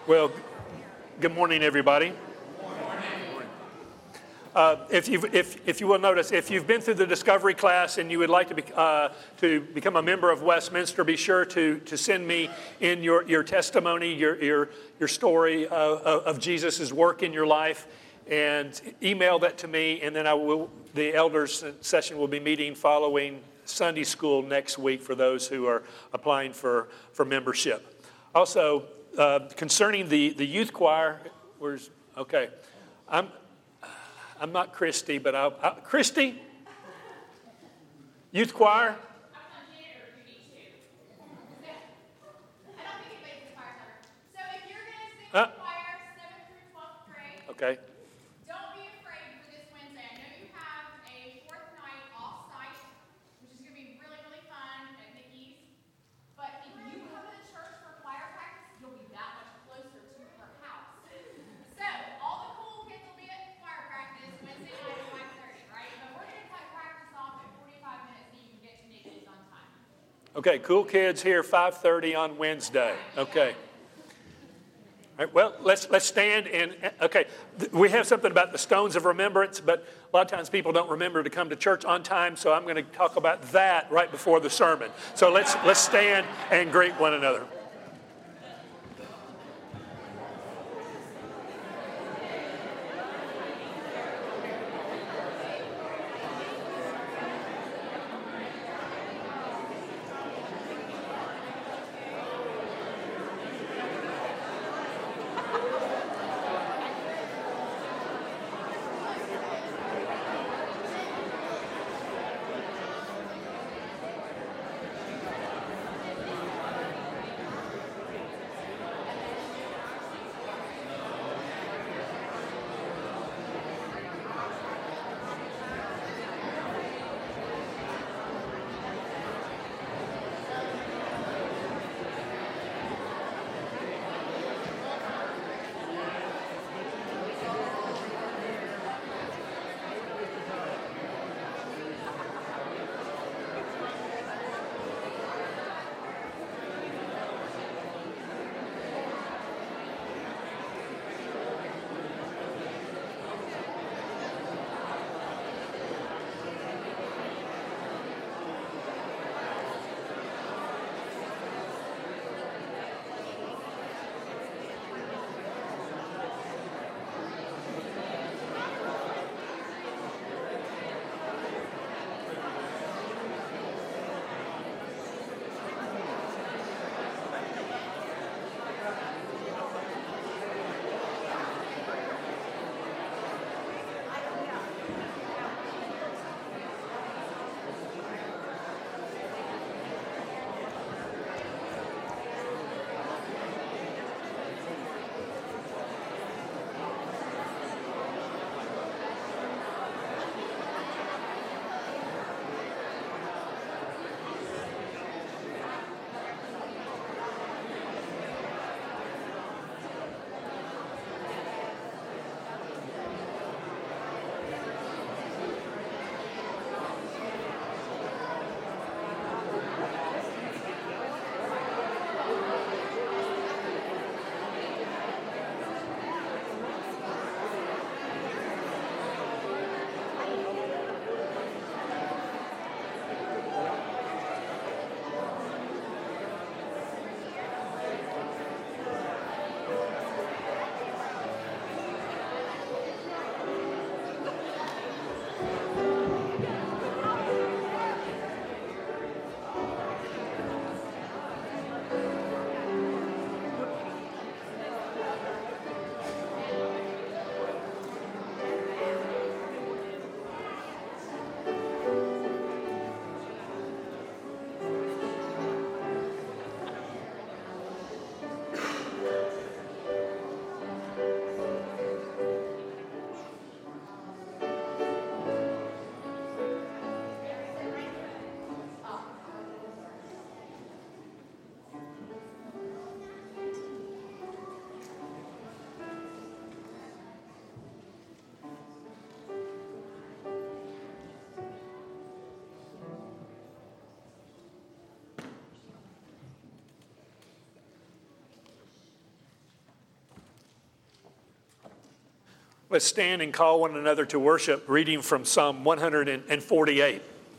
Well, good morning, everybody. If you will notice, if you've been through the discovery class and you would like to become a member of Westminster, be sure to send me in your testimony, your story of Jesus' work in your life, and email that to me. And then the elders session will be meeting following Sunday school next week for those who are applying for membership. Also, concerning the youth choir, I'm not Christy, but Christy, youth choir. Okay. Don't be afraid for this Wednesday. I know you have a fourth night off-site, which is going to be really, really fun at Nikki's. But if you come to the church for choir practice, you'll be that much closer to her house. So all the cool kids will be at choir practice Wednesday night at 5:30, right? But we're going to cut practice off at 45 minutes so you can get to Nikki's on time. Okay, cool kids here 5:30 on Wednesday. Okay. All right, well, let's stand and, okay, we have something about the stones of remembrance, but a lot of times people don't remember to come to church on time, so I'm going to talk about that right before the sermon. So let's stand and greet one another. Let's stand and call one another to worship, reading from Psalm 148.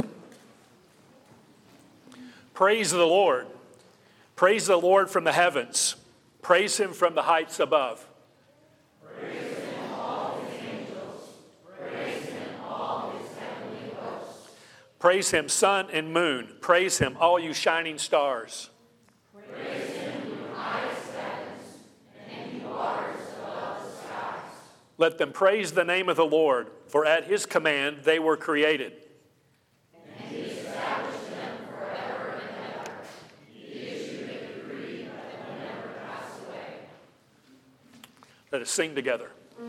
Praise the Lord. Praise the Lord from the heavens. Praise him from the heights above. Praise him, all his angels. Praise him, all his heavenly hosts. Praise him, sun and moon. Praise him, all you shining stars. Praise him, you highest heavens, and you waters above the skies. Let them praise the name of the Lord, for at his command they were created. And he established them forever and ever. He issued a decree that will never pass away. Let us sing together.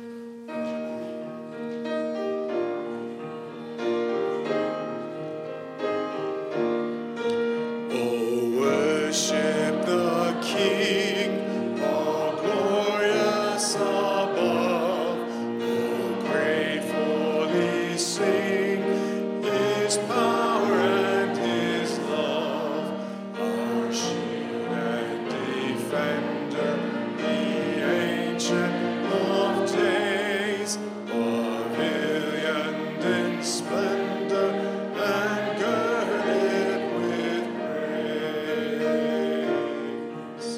Worship the King, all glorious above. Oh, gratefully sing his power and his love. Our shield and defender, the ancient of days, pavilioned in splendor and girded with praise.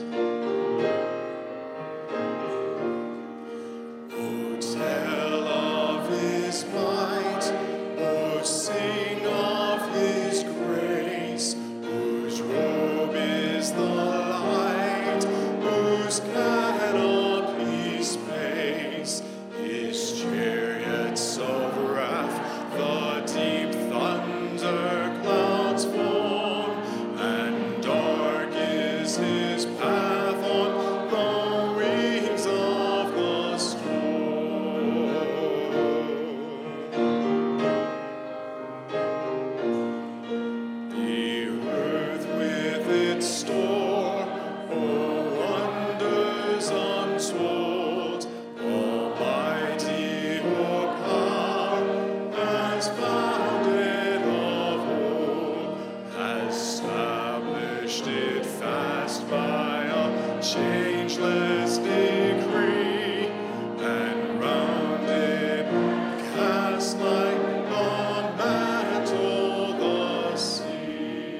Oh, tell of his might, oh, sing of his grace, whose robe is the light, whose canopy space, his chariots of wrath, the deep thunder clouds form, and dark is his path on the wings of the storm. The earth with its store, oh, wonders untold, almighty your power has founded of old, has established it fast by a changeless decree, and round it cast like a mantle the sea.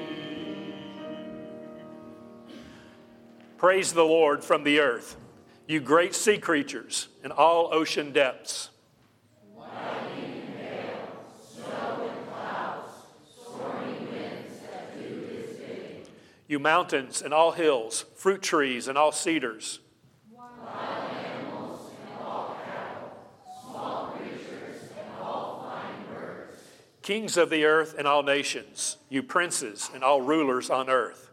Praise the Lord from the earth, you great sea creatures and all ocean depths. You mountains and all hills, fruit trees and all cedars. Kings of the earth and all nations, you princes and all rulers on earth.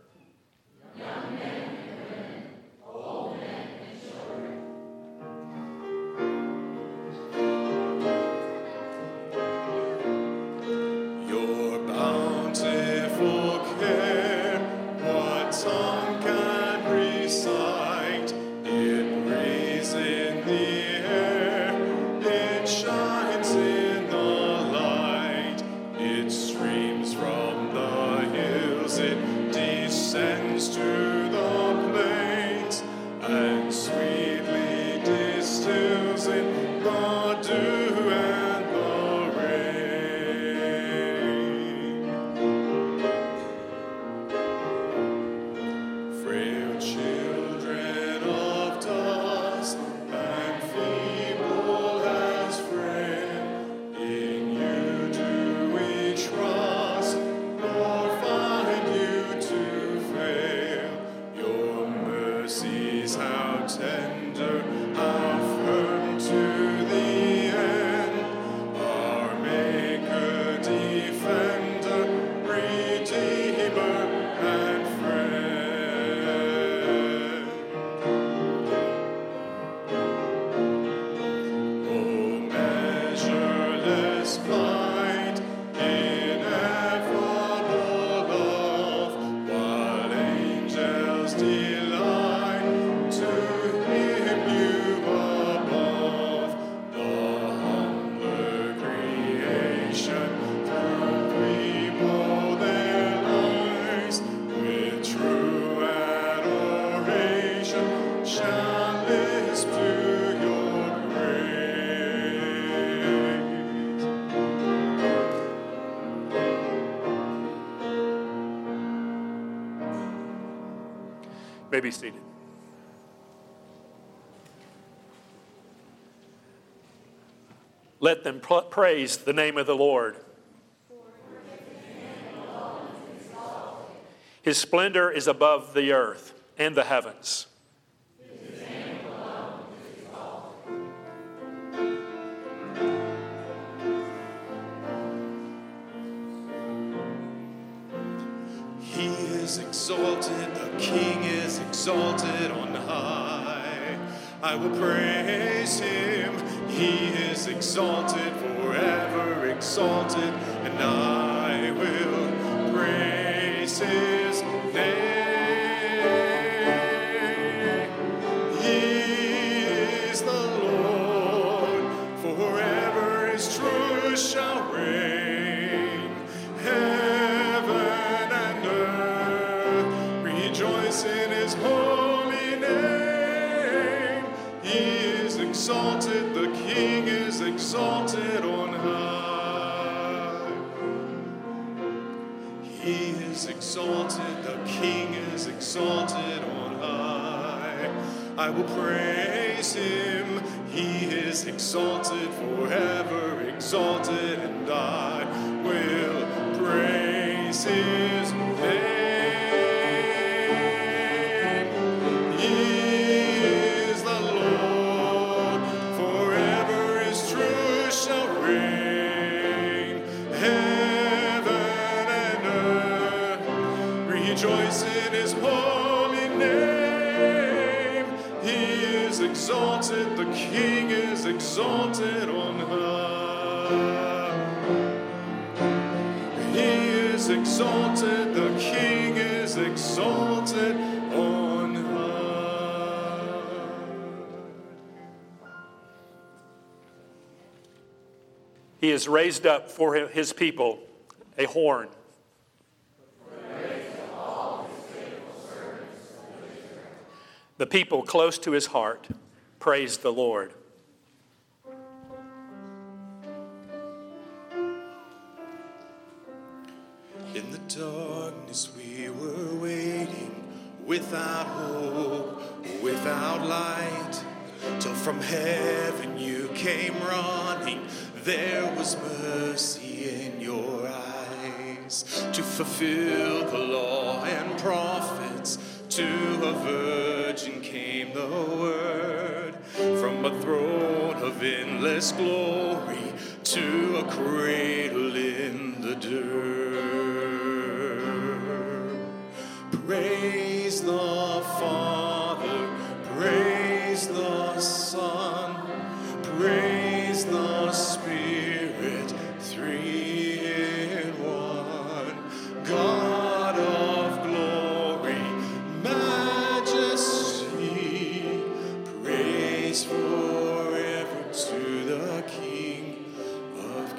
Your bountiful care, what tongue can recite? It breathes in the air, it shines in the light, it streams from the hills, it descends to the plains, and sweetly distills in the dew and the rain. Frail children of dust and feeble as frail, in you do we trust, nor find you to fail. Your mercies how tender, how firm to the end. Our Maker, Defender, Redeemer, and Friend. Oh, measureless might, ineffable love, what angels delight to hear may be seated. Let them praise the name of the Lord. His splendor is above the earth and the heavens. He is exalted, the King is exalted on high. I will praise him. He is exalted, forever exalted, and I will praise his name. He is the Lord, forever his truth shall reign. Heaven and earth rejoice in his holy name. He is exalted, the King is exalted on high. He is exalted, the King is exalted on high. I will praise him. He is exalted, forever exalted, and I will praise his name. He is the Lord, forever his truth shall reign. Heaven and earth rejoice in his holy name. He is exalted, the King is exalted on high. He is exalted, the King is exalted on high. He has raised up for his people a horn. The people close to his heart praise the Lord. In the darkness we were waiting, without hope, without light, till from heaven you came running. There was mercy in your eyes to fulfill the law and prophets. To a virgin came the word, from a throne of endless glory to a cradle in the dirt. Praise the Father, praise the Son, praise the Spirit, three in one. God of glory, majesty, praise forever to the King of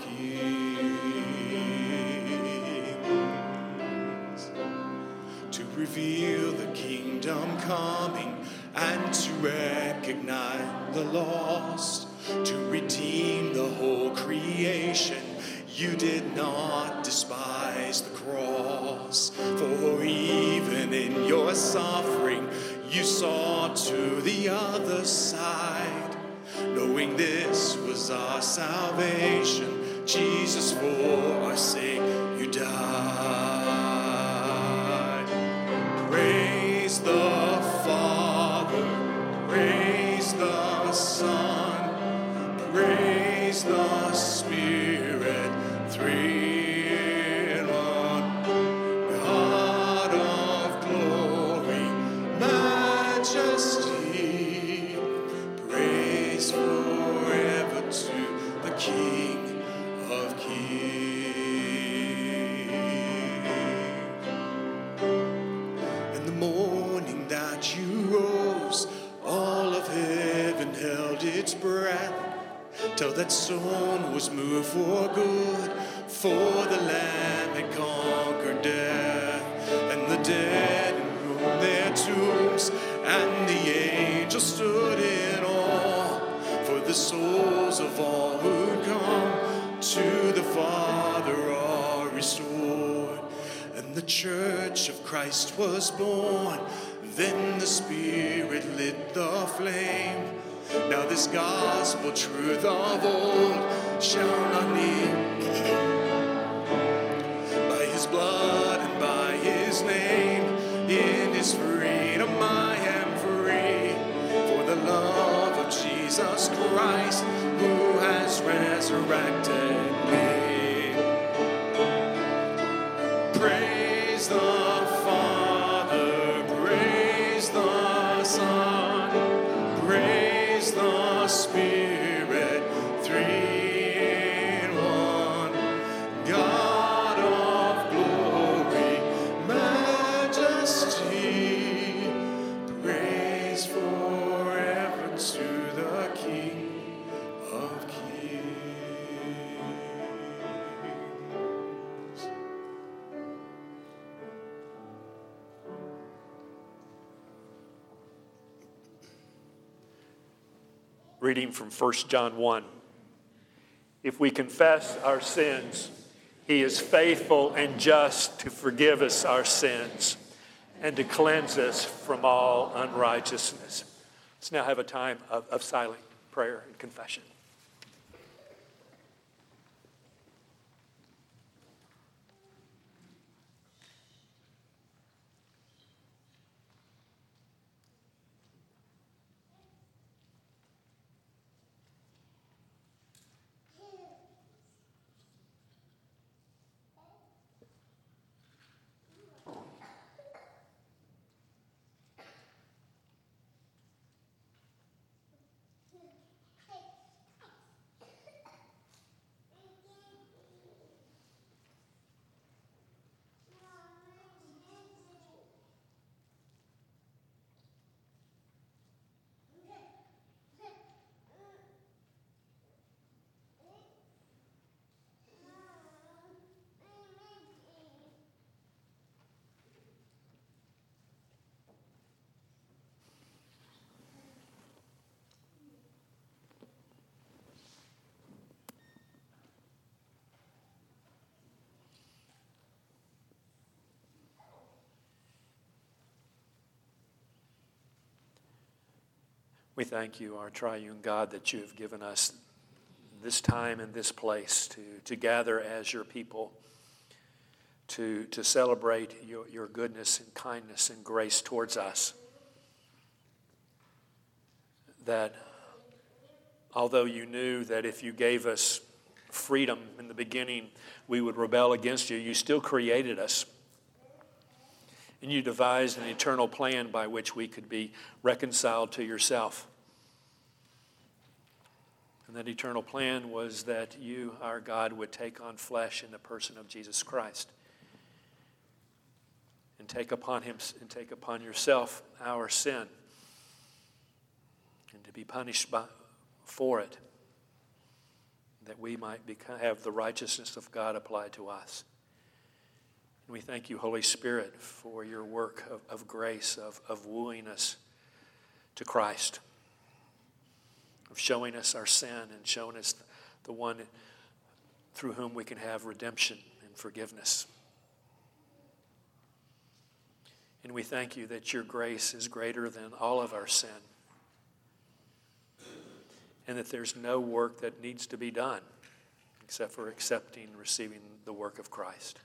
Kings. To reveal the kingdom coming and to recognize the lost, to redeem the whole creation. You did not despise the cross, for even in your suffering you saw to the other side. Knowing this was our salvation, Jesus, for our sake you died. Praise the Father, praise the Son, praise the Spirit, three in one. God of glory, majesty, praise forever to the King of Kings. In the morning that you rose, all of heaven held its breath, till that stone was moved for good, for the Lamb had conquered death, and the dead roamed their tombs, and the angels stood in awe, for the souls of all who'd come to the Father are restored. And the church of Christ was born, then the the Spirit lit the flame. Now this gospel truth of old shall not need. By his blood and by his name, in his freedom I am free. For the love of Jesus Christ, who has resurrected me. Praise the Father, praise the Son, praise the Spirit, three in one. God of glory, majesty, praise forever to the King of kings. Reading from 1 John 1. If we confess our sins, he is faithful and just to forgive us our sins and to cleanse us from all unrighteousness. Let's now have a time of silent prayer and confession. We thank you, our triune God, that you have given us this time and this place to gather as your people, to celebrate your goodness and kindness and grace towards us. That although you knew that if you gave us freedom in the beginning, we would rebel against you, you still created us. And you devised an eternal plan by which we could be reconciled to yourself. And that eternal plan was that you, our God, would take on flesh in the person of Jesus Christ. And take upon him and take upon yourself our sin. And to be punished for it. That we might have the righteousness of God applied to us. And we thank you, Holy Spirit, for your work of grace, of wooing us to Christ, of showing us our sin and showing us the one through whom we can have redemption and forgiveness. And we thank you that your grace is greater than all of our sin, and that there's no work that needs to be done except for accepting and receiving the work of Christ.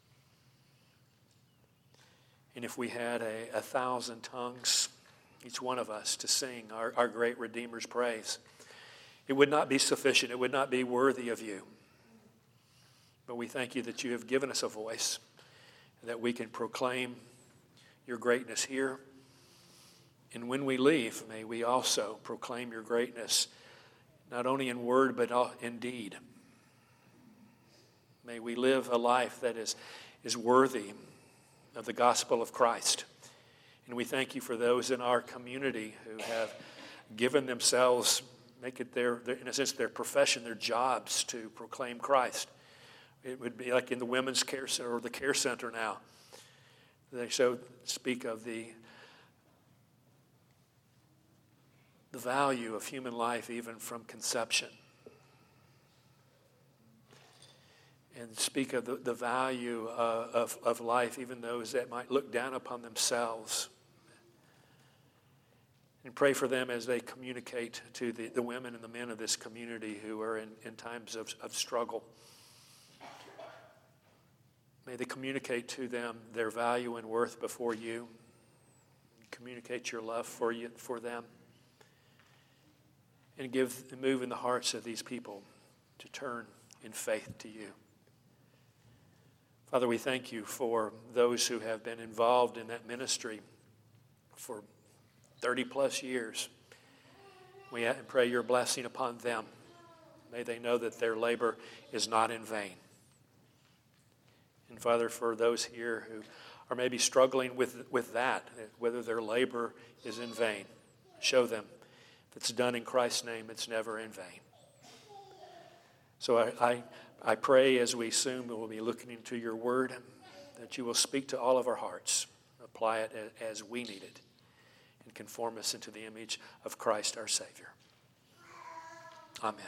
And if we had 1,000 tongues, each one of us, to sing our great Redeemer's praise, it would not be sufficient. It would not be worthy of you. But we thank you that you have given us a voice, that we can proclaim your greatness here. And when we leave, may we also proclaim your greatness, not only in word, but in deed. May we live a life that is worthy of the gospel of Christ. And we thank you for those in our community who have given themselves, make it their in a sense, their profession, their jobs to proclaim Christ. It would be like in the women's care center or the care center now. They speak of the value of human life even from conception. And speak of the value of life, even those that might look down upon themselves And pray for them as they communicate to the women and the men of this community who are in times of struggle. May they communicate to them their value and worth before you. Communicate your love for them. And move in the hearts of these people to turn in faith to you. Father, we thank you for those who have been involved in that ministry for 30 plus years. We pray your blessing upon them. May they know that their labor is not in vain. And Father, for those here who are maybe struggling with that, whether their labor is in vain, show them if it's done in Christ's name, it's never in vain. So I pray as we soon will be looking into your word, that you will speak to all of our hearts, apply it as we need it, and conform us into the image of Christ our Savior. Amen.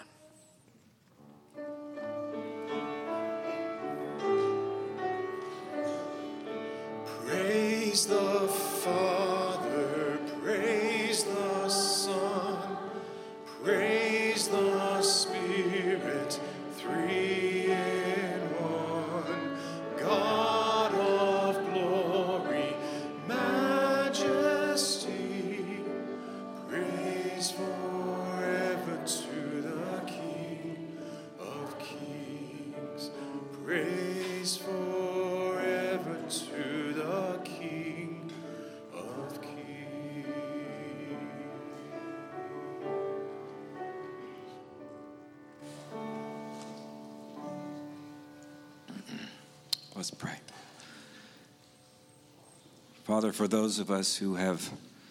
Praise the Father, praise the Son, praise the Spirit, three in one. God of glory, majesty, praise forever to the King of Kings. Praise forever to the King of Kings. Let's pray. Father, for those of us who have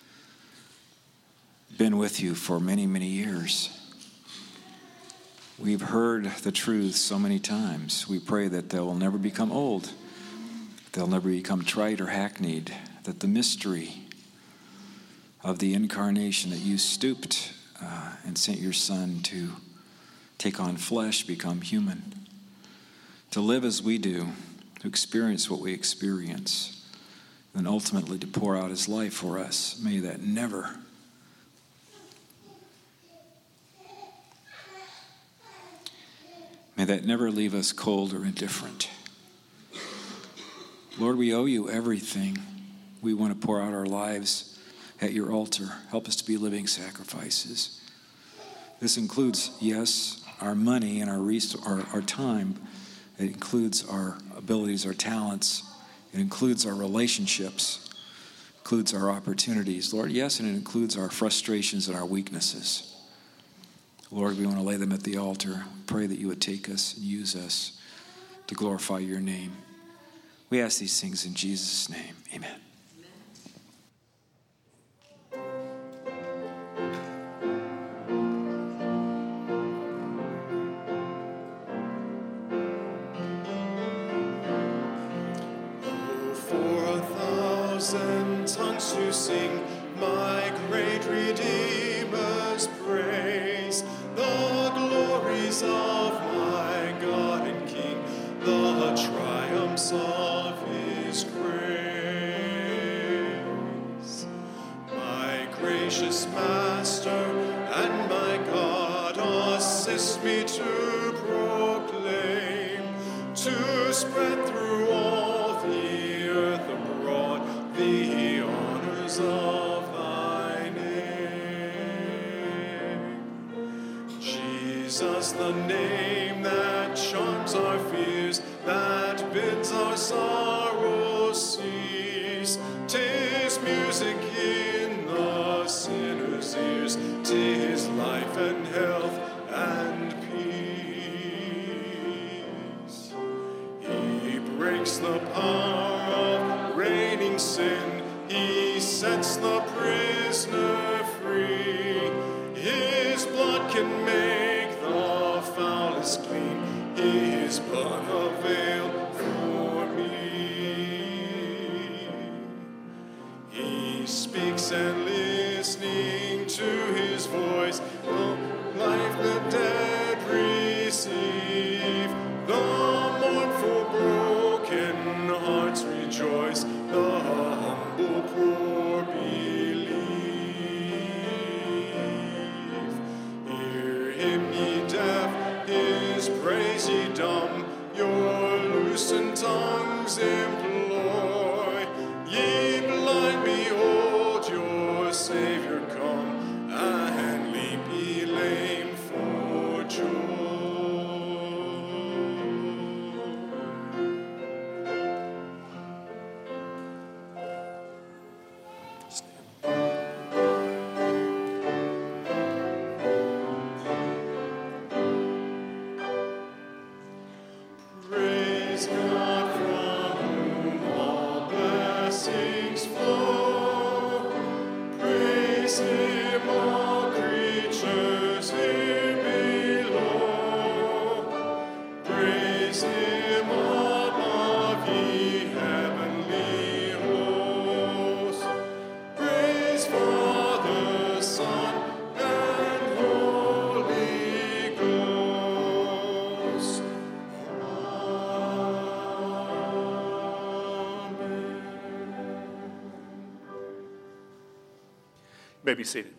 been with you for many, many years, we've heard the truth so many times. We pray that they will never become old. They'll never become trite or hackneyed. That the mystery of the incarnation, that you stooped and sent your Son to take on flesh, become human, to live as we do, to experience what we experience, and ultimately to pour out his life for us. May that never leave us cold or indifferent. Lord, we owe you everything. We want to pour out our lives at your altar. Help us to be living sacrifices. This includes, yes, our money and our time. It includes our abilities, our talents. It includes our relationships. It includes our opportunities. Lord, yes, and it includes our frustrations and our weaknesses. Lord, we want to lay them at the altar. We pray that you would take us and use us to glorify your name. We ask these things in Jesus' name. Amen. Tongues to sing my great Redeemer's praise, the glories of my God and King, the triumphs of his grace. My gracious Master and my God, assist me to proclaim, to spread through all the earth abroad the honors of thy name. Jesus, the name that charms our fears, that bids our sorrows cease. 'Tis music in the sinner's ears, 'tis life and health and peace. He breaks the power of reigning sin, he sets the prisoner free. His blood can make the foulest clean, his blood availed for me. He speaks, and listening to his voice, the life the dead receive. The mournful broken hearts rejoice, the humble poor believe. Savior come, and leap ye lame for joy. Praise God from whom all blessings flow. Praise Him, all creatures here below. Praise Him, all of ye heavenly hosts. Praise Father, Son, and Holy Ghost. You may be seated.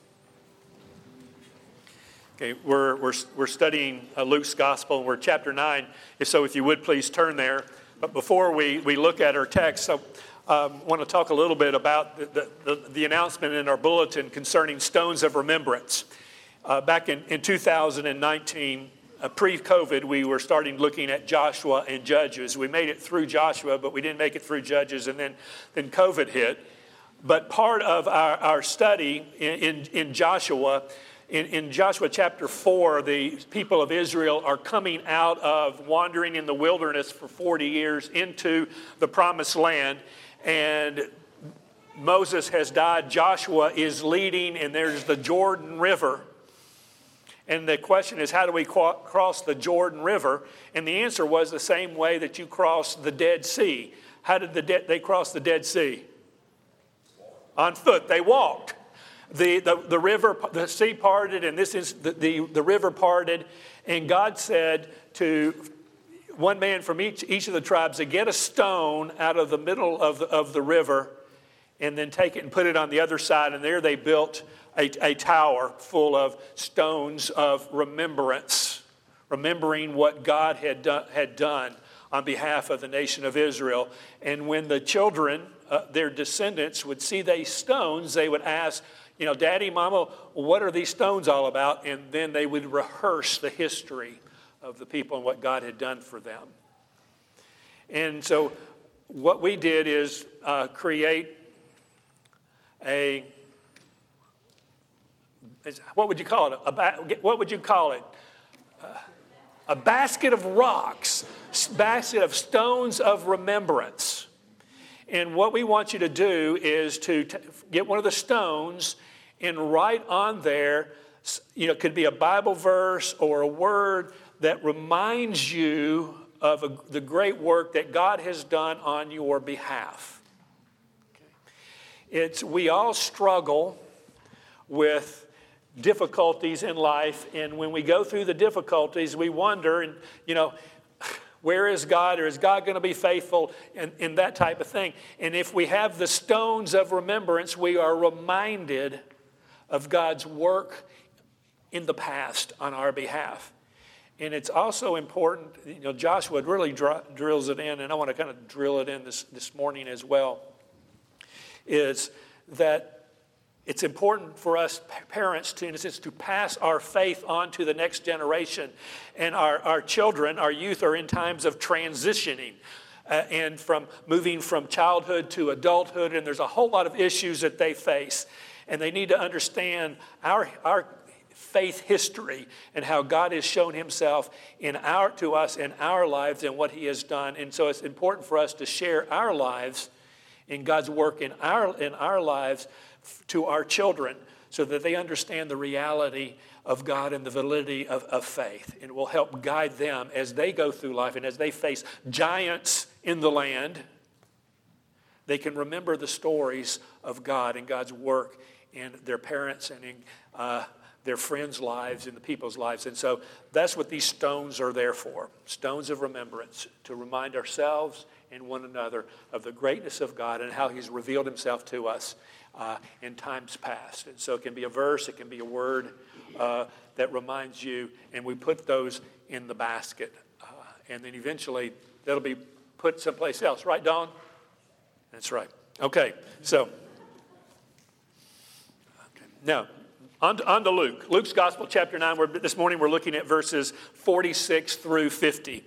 Okay, we're studying Luke's Gospel, and we're chapter 9. If you would please turn there. But before we look at our text, I want to talk a little bit about the announcement in our bulletin concerning stones of remembrance. Back in 2019, pre-COVID, we were starting looking at Joshua and Judges. We made it through Joshua, but we didn't make it through Judges, and then COVID hit. But part of our study in Joshua, in Joshua chapter 4, the people of Israel are coming out of wandering in the wilderness for 40 years into the promised land. And Moses has died, Joshua is leading, and there's the Jordan River. And the question is, how do we cross the Jordan River? And the answer was the same way that you cross the Dead Sea. How did they cross the Dead Sea? On foot. They walked. The river, the sea parted, and this is the river parted. And God said to one man from each of the tribes to get a stone out of the middle of the river and then take it and put it on the other side. And there they built a tower full of stones of remembrance, remembering what God had done on behalf of the nation of Israel. And when the children, their descendants, would see these stones, they would ask, Daddy, Mama, what are these stones all about? And then they would rehearse the history of the people and what God had done for them. And so what we did is create what would you call it? A basket of rocks, basket of stones of remembrance. And what we want you to do is to get one of the stones and write on there, it could be a Bible verse or a word that reminds you of the great work that God has done on your behalf. We all struggle with difficulties in life, and when we go through the difficulties, we wonder, and where is God, or is God going to be faithful, and that type of thing. And if we have the stones of remembrance, we are reminded of God's work in the past on our behalf. And it's also important, Joshua really drills it in, and I want to kind of drill it in this morning as well, is that it's important for us parents to pass our faith on to the next generation. And our children, our youth, are in times of transitioning and from moving from childhood to adulthood. And there's a whole lot of issues that they face. And they need to understand our faith history and how God has shown himself to us in our lives and what he has done. And so it's important for us to share our lives in God's work in our lives to our children, so that they understand the reality of God and the validity of faith. And it will help guide them as they go through life and as they face giants in the land. They can remember the stories of God and God's work in their parents and in their friends' lives and the people's lives. And so that's what these stones are there for, stones of remembrance, to remind ourselves and one another of the greatness of God and how he's revealed himself to us in times past. And so it can be a verse, it can be a word that reminds you, and we put those in the basket. And then eventually that'll be put someplace else. Right, Dawn? That's right. Okay, so Now, on to Luke. Luke's Gospel, chapter 9. This morning we're looking at verses 46 through 50.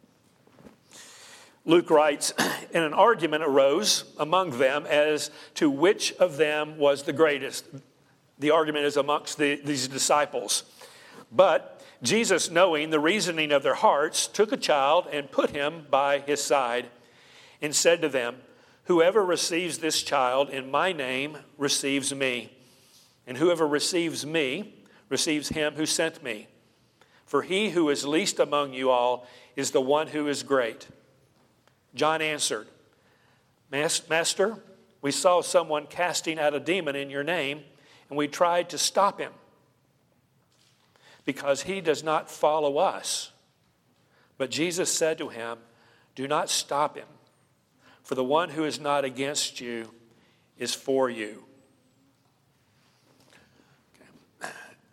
Luke writes, and an argument arose among them as to which of them was the greatest. The argument is amongst these disciples. But Jesus, knowing the reasoning of their hearts, took a child and put him by his side and said to them, whoever receives this child in my name receives me. And whoever receives me receives him who sent me. For he who is least among you all is the one who is great. John answered, Master, we saw someone casting out a demon in your name, and we tried to stop him because he does not follow us. But Jesus said to him, do not stop him, for the one who is not against you is for you. Okay.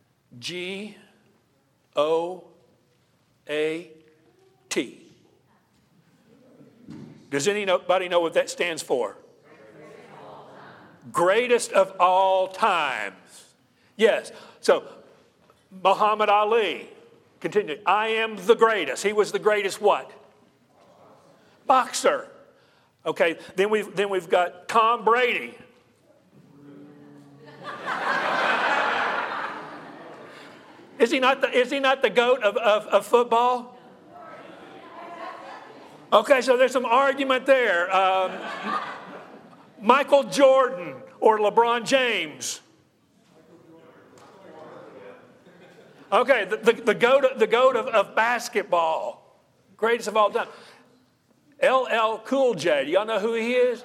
G-O-A-T. Does anybody know what that stands for? Greatest of all times. Yes. So, Muhammad Ali. Continue. I am the greatest. He was the greatest what? Boxer. Okay. Then we've got Tom Brady. Is he not the GOAT of football? Okay, so there's some argument there. Michael Jordan or LeBron James. Okay, the GOAT of basketball. Greatest of all time. LL Cool J. Do y'all know who he is?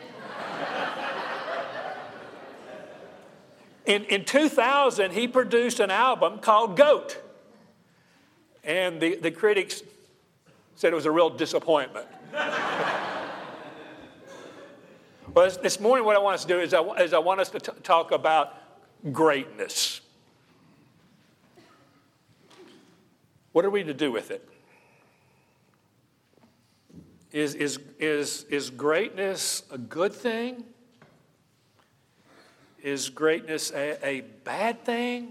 In 2000, he produced an album called GOAT. And the critics said it was a real disappointment. Well, this morning what I want us to do is I want us to talk about greatness. What are we to do with it? Is greatness a good thing? Is greatness a bad thing?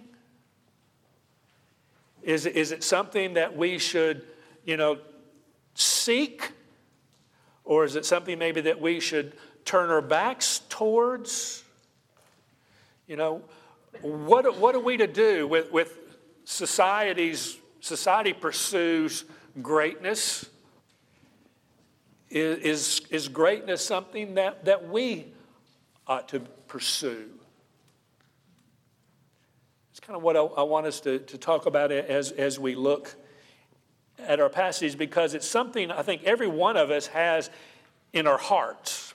Is it something that we should, seek? Or is it something maybe that we should turn our backs towards? What are we to do with society pursues greatness? Is greatness something that we ought to pursue? It's kind of what I want us to talk about as we look at our passage, because it's something I think every one of us has in our hearts.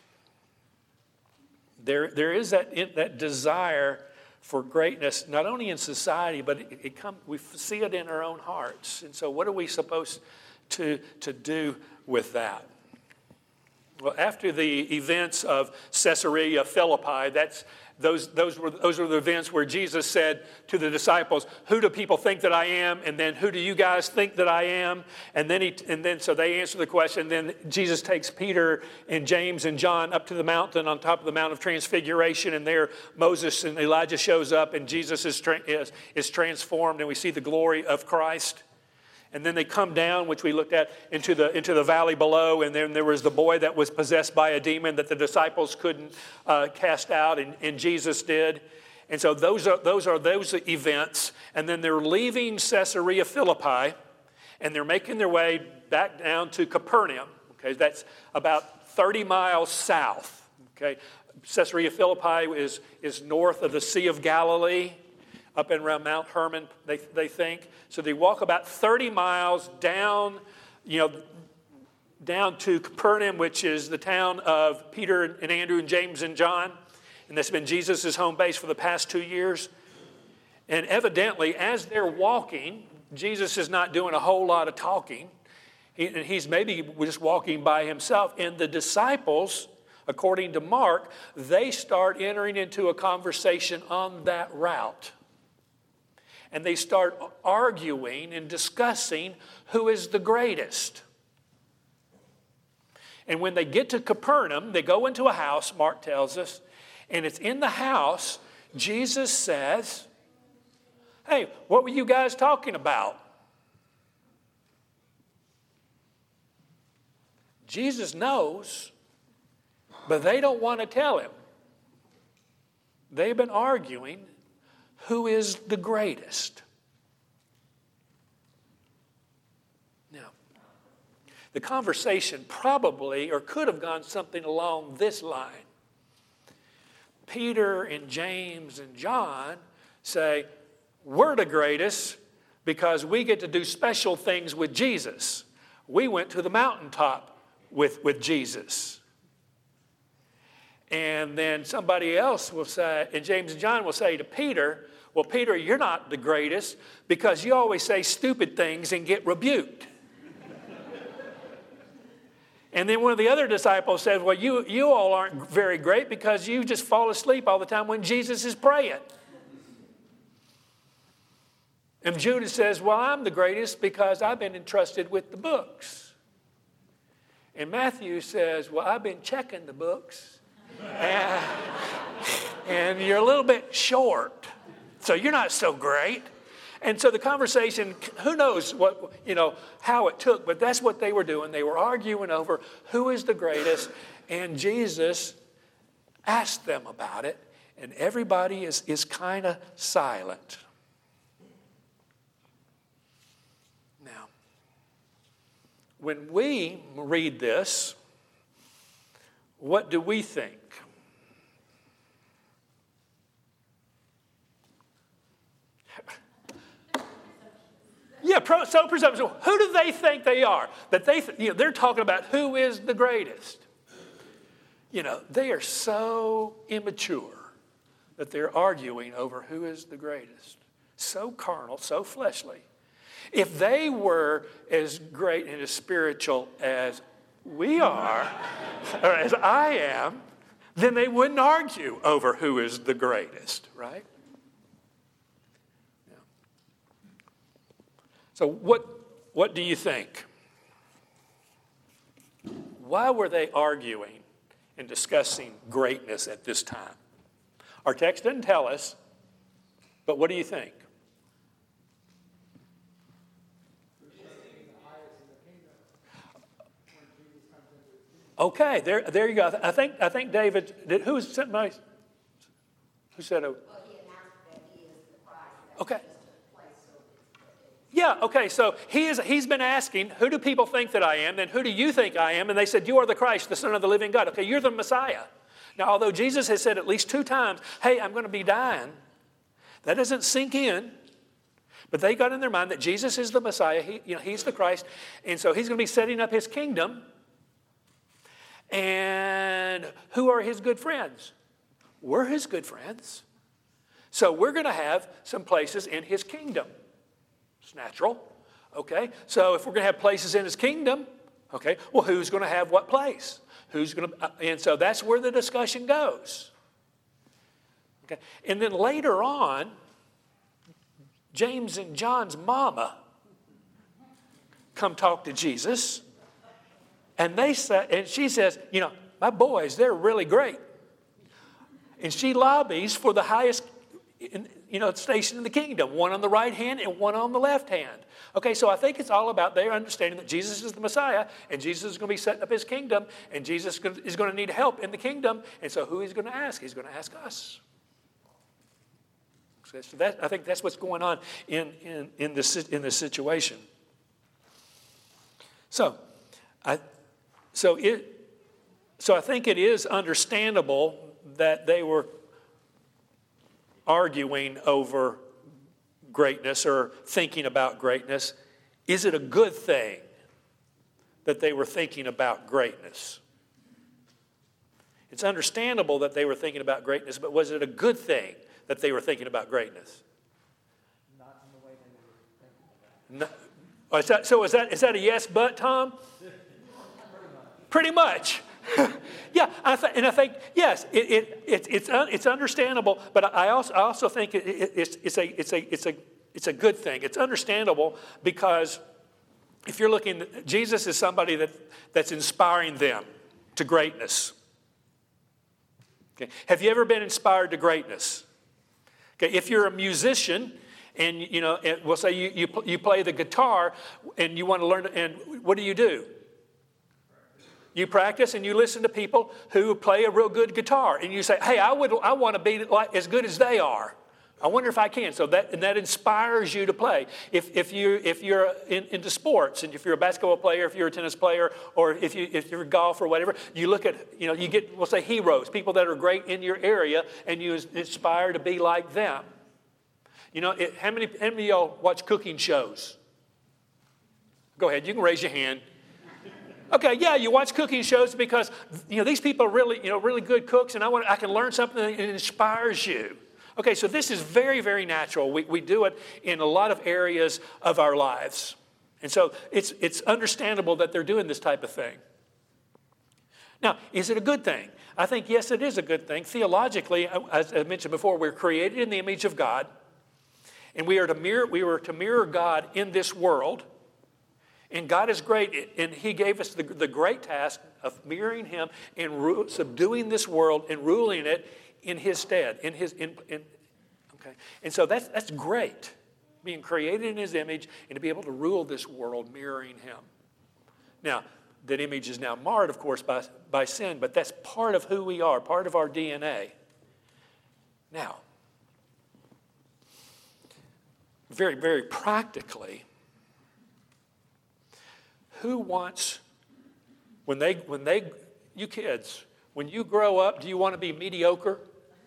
There is that desire for greatness, not only in society, but we see it in our own hearts. And so what are we supposed to do with that? Well, after the events of Caesarea Philippi, those were the events where Jesus said to the disciples, "Who do people think that I am?" And then, "Who do you guys think that I am?" And then so they answer the question. Then Jesus takes Peter and James and John up to the mountain, on top of the Mount of Transfiguration, and there Moses and Elijah shows up, and Jesus is transformed, and we see the glory of Christ. And then they come down, which we looked at, into the valley below. And then there was the boy that was possessed by a demon that the disciples couldn't cast out, and Jesus did. And so those are those events. And then they're leaving Caesarea Philippi, and they're making their way back down to Capernaum. Okay, that's about 30 miles south. Okay, Caesarea Philippi is north of the Sea of Galilee, up and around Mount Hermon, they think. So they walk about 30 miles down, down to Capernaum, which is the town of Peter and Andrew and James and John. And that's been Jesus' home base for the past 2 years. And evidently, as they're walking, Jesus is not doing a whole lot of talking. He's maybe just walking by himself. And the disciples, according to Mark, they start entering into a conversation on that route. And they start arguing and discussing who is the greatest. And when they get to Capernaum, they go into a house, Mark tells us, and it's in the house, Jesus says, hey, what were you guys talking about? Jesus knows, but they don't want to tell him. They've been arguing who is the greatest. Now, the conversation probably or could have gone something along this line. Peter and James and John say, we're the greatest because we get to do special things with Jesus. We went to the mountaintop with Jesus. And then somebody else will say, and James and John will say to Peter, well, Peter, you're not the greatest because you always say stupid things and get rebuked. And then one of the other disciples says, well, you all aren't very great because you just fall asleep all the time when Jesus is praying. And Judas says, well, I'm the greatest because I've been entrusted with the books. And Matthew says, well, I've been checking the books. And you're a little bit short. So you're not so great. And so the conversation, who knows what, how it took, but that's what they were doing. They were arguing over who is the greatest. And Jesus asked them about it. And everybody is kind of silent. Now, when we read this, what do we think? Yeah, so presumptuous. Who do they think they are? That they're talking about who is the greatest. They are so immature that they're arguing over who is the greatest. So carnal, so fleshly. If they were as great and as spiritual as we are, or as I am, then they wouldn't argue over who is the greatest, right? Yeah. So what do you think? Why were they arguing and discussing greatness at this time? Our text didn't tell us, but what do you think? Okay, there you go. I think David. Who said? Who said? Well, he announced that he is the Christ. Okay. Took place, so Yeah. Okay. So he's been asking, who do people think that I am? Then who do you think I am? And they said, you are the Christ, the Son of the living God. Okay, you're the Messiah. Now, although Jesus has said at least 2 times, hey, I'm going to be dying, that doesn't sink in. But they got in their mind that Jesus is the Messiah. He's the Christ, and so he's going to be setting up his kingdom. And who are his good friends? We're his good friends. So we're going to have some places in his kingdom. It's natural. Okay, so if we're going to have places in his kingdom, okay, well, who's going to have what place? Who's going to? And so that's where the discussion goes. Okay, and then later on, James and John's mama come talk to Jesus. And she says, my boys, they're really great. And she lobbies for the highest, station in the kingdom, one on the right hand and one on the left hand. Okay, so I think it's all about their understanding that Jesus is the Messiah, and Jesus is going to be setting up his kingdom, and Jesus is going to need help in the kingdom. And so who he's going to ask? He's going to ask us. So I think that's what's going on in this situation. So I think it is understandable that they were arguing over greatness or thinking about greatness. Is it a good thing that they were thinking about greatness? It's understandable that they were thinking about greatness, but was it a good thing that they were thinking about greatness? Not in the way they were thinking about it. No. So is that a yes, but, Tom? Pretty much. Yeah, I think yes, it's understandable, but I also think it's a good thing. It's understandable because if you're looking, Jesus is somebody that's inspiring them to greatness. Okay. Have you ever been inspired to greatness? Okay, if you're a musician and we'll say you play the guitar and you want to learn, and what do? You practice and you listen to people who play a real good guitar, and you say, "Hey, I want to be like as good as they are. I wonder if I can." So that inspires you to play. If you're into sports, and if you're a basketball player, if you're a tennis player, or if you're golf or whatever, you look at you get, we'll say, heroes, people that are great in your area, and you aspire to be like them. How many of y'all watch cooking shows? Go ahead, you can raise your hand. Okay, yeah, you watch cooking shows because these people are really good cooks, and I can learn something that inspires you. Okay, so this is very, very natural. We do it in a lot of areas of our lives, and so it's understandable that they're doing this type of thing. Now, is it a good thing? I think yes, it is a good thing. Theologically, as I mentioned before, we're created in the image of God, and we were to mirror God in this world. And God is great, and He gave us the great task of mirroring Him and subduing this world and ruling it in His stead. Okay, and so that's great, being created in His image and to be able to rule this world mirroring Him. Now, that image is now marred, of course, by sin, but that's part of who we are, part of our DNA. Now, very, very practically, who wants, you kids, when you grow up, do you want to be mediocre?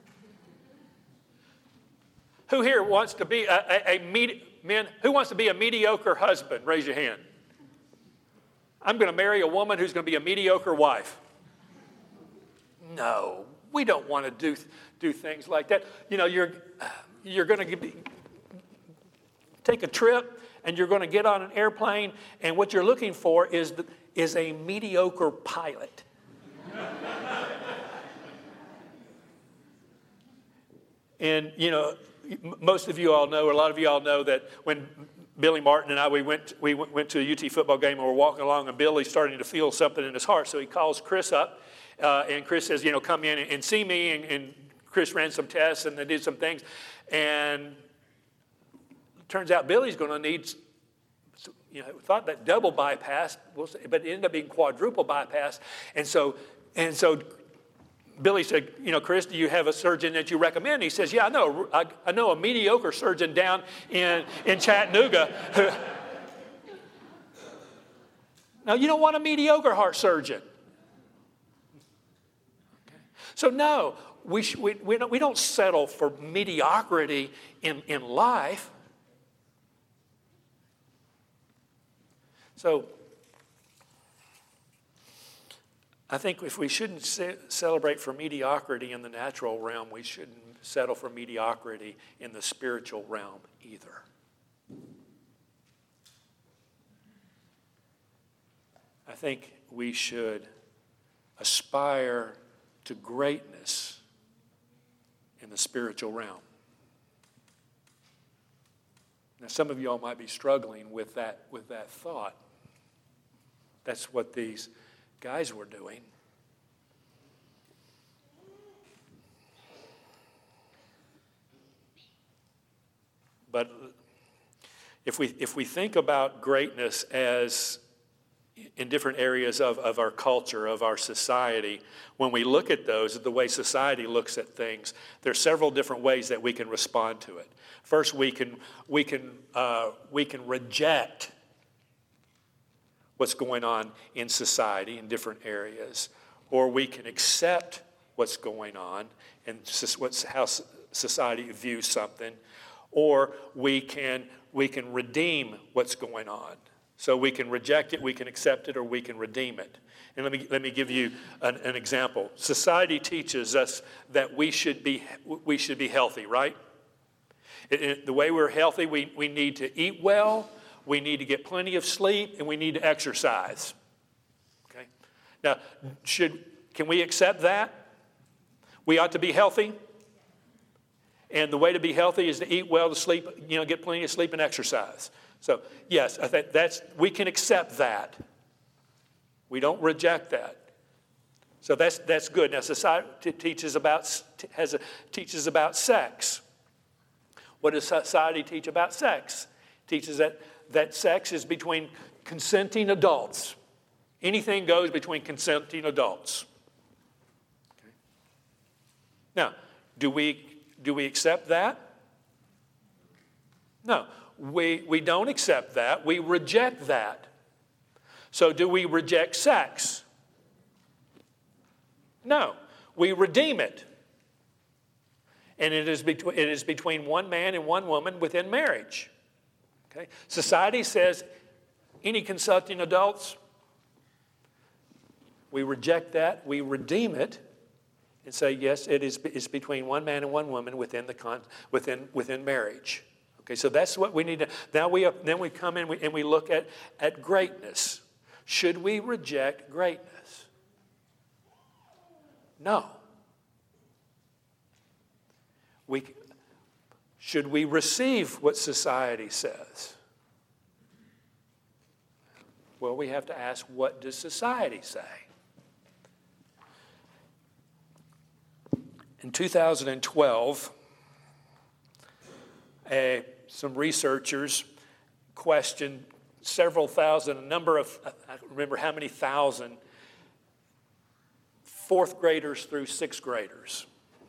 Who here wants to be who wants to be a mediocre husband? Raise your hand. I'm going to marry a woman who's going to be a mediocre wife. No, we don't want to do things like that. You're going to take a trip, and you're going to get on an airplane, and what you're looking for is a mediocre pilot. And, most of you all know, or a lot of you all know, that when Billy Martin and I, we went to a UT football game, and we're walking along, and Billy's starting to feel something in his heart. So he calls Chris up, and Chris says, come in and see me. And Chris ran some tests, and they did some things. And turns out Billy's going to need, thought that double bypass, but it ended up being quadruple bypass. And so Billy said, Chris, do you have a surgeon that you recommend? He says, yeah, I know a mediocre surgeon down in Chattanooga. Now, you don't want a mediocre heart surgeon. Okay. So no, we don't settle for mediocrity in life. So I think if we shouldn't celebrate for mediocrity in the natural realm, we shouldn't settle for mediocrity in the spiritual realm either. I think we should aspire to greatness in the spiritual realm. Now, some of y'all might be struggling with that thought. That's what these guys were doing. But if we think about greatness as in different areas of our culture, of our society, when we look at those, the way society looks at things, there are several different ways that we can respond to it. First, we can reject what's going on in society in different areas, or we can accept what's going on and how society views something, or we can redeem what's going on. So we can reject it, we can accept it, or we can redeem it. And let me give you an example. Society teaches us that we should be healthy, right? The way we're healthy, we need to eat well, we need to get plenty of sleep, and we need to exercise. Okay? Now, can we accept that? We ought to be healthy. And the way to be healthy is to eat well, to sleep, get plenty of sleep and exercise. So, yes, I think we can accept that. We don't reject that. So that's good. Now, society teaches about sex. What does society teach about sex? It teaches that sex is between consenting adults. Anything goes between consenting adults. Okay. Now, do we accept that? No, we don't accept that. We reject that. So do we reject sex? No, we redeem it. And it is between one man and one woman within marriage. Okay? Society says any consenting adults, we reject that, we redeem it, and say yes, it's between one man and one woman within marriage. Okay, so that's what we need to. Then we come in and we look at greatness. Should we reject greatness? No. Should we receive what society says? Well, we have to ask, what does society say? In 2012, some researchers questioned several thousand, I don't remember how many thousand, fourth graders through sixth graders.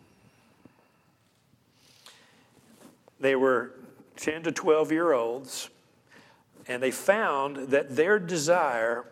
They were 10 to 12-year-olds, and they found that their desire,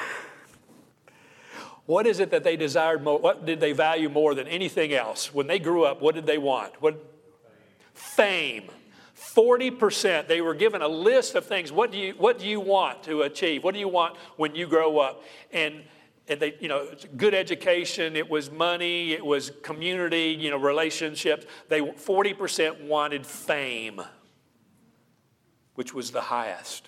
what is it that they desired more? What did they value more than anything else? When they grew up, what did they want? Fame. 40%. They were given a list of things. What do you want to achieve? What do you want when you grow up? And they, good education, it was money, it was community, relationships. 40% wanted fame, which was the highest.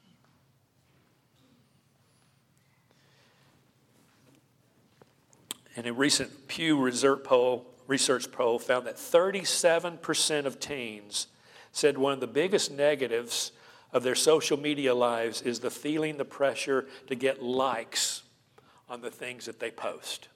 And a recent Pew research poll found that 37% of teens said one of the biggest negatives of their social media lives is the feeling the pressure to get likes on the things that they post.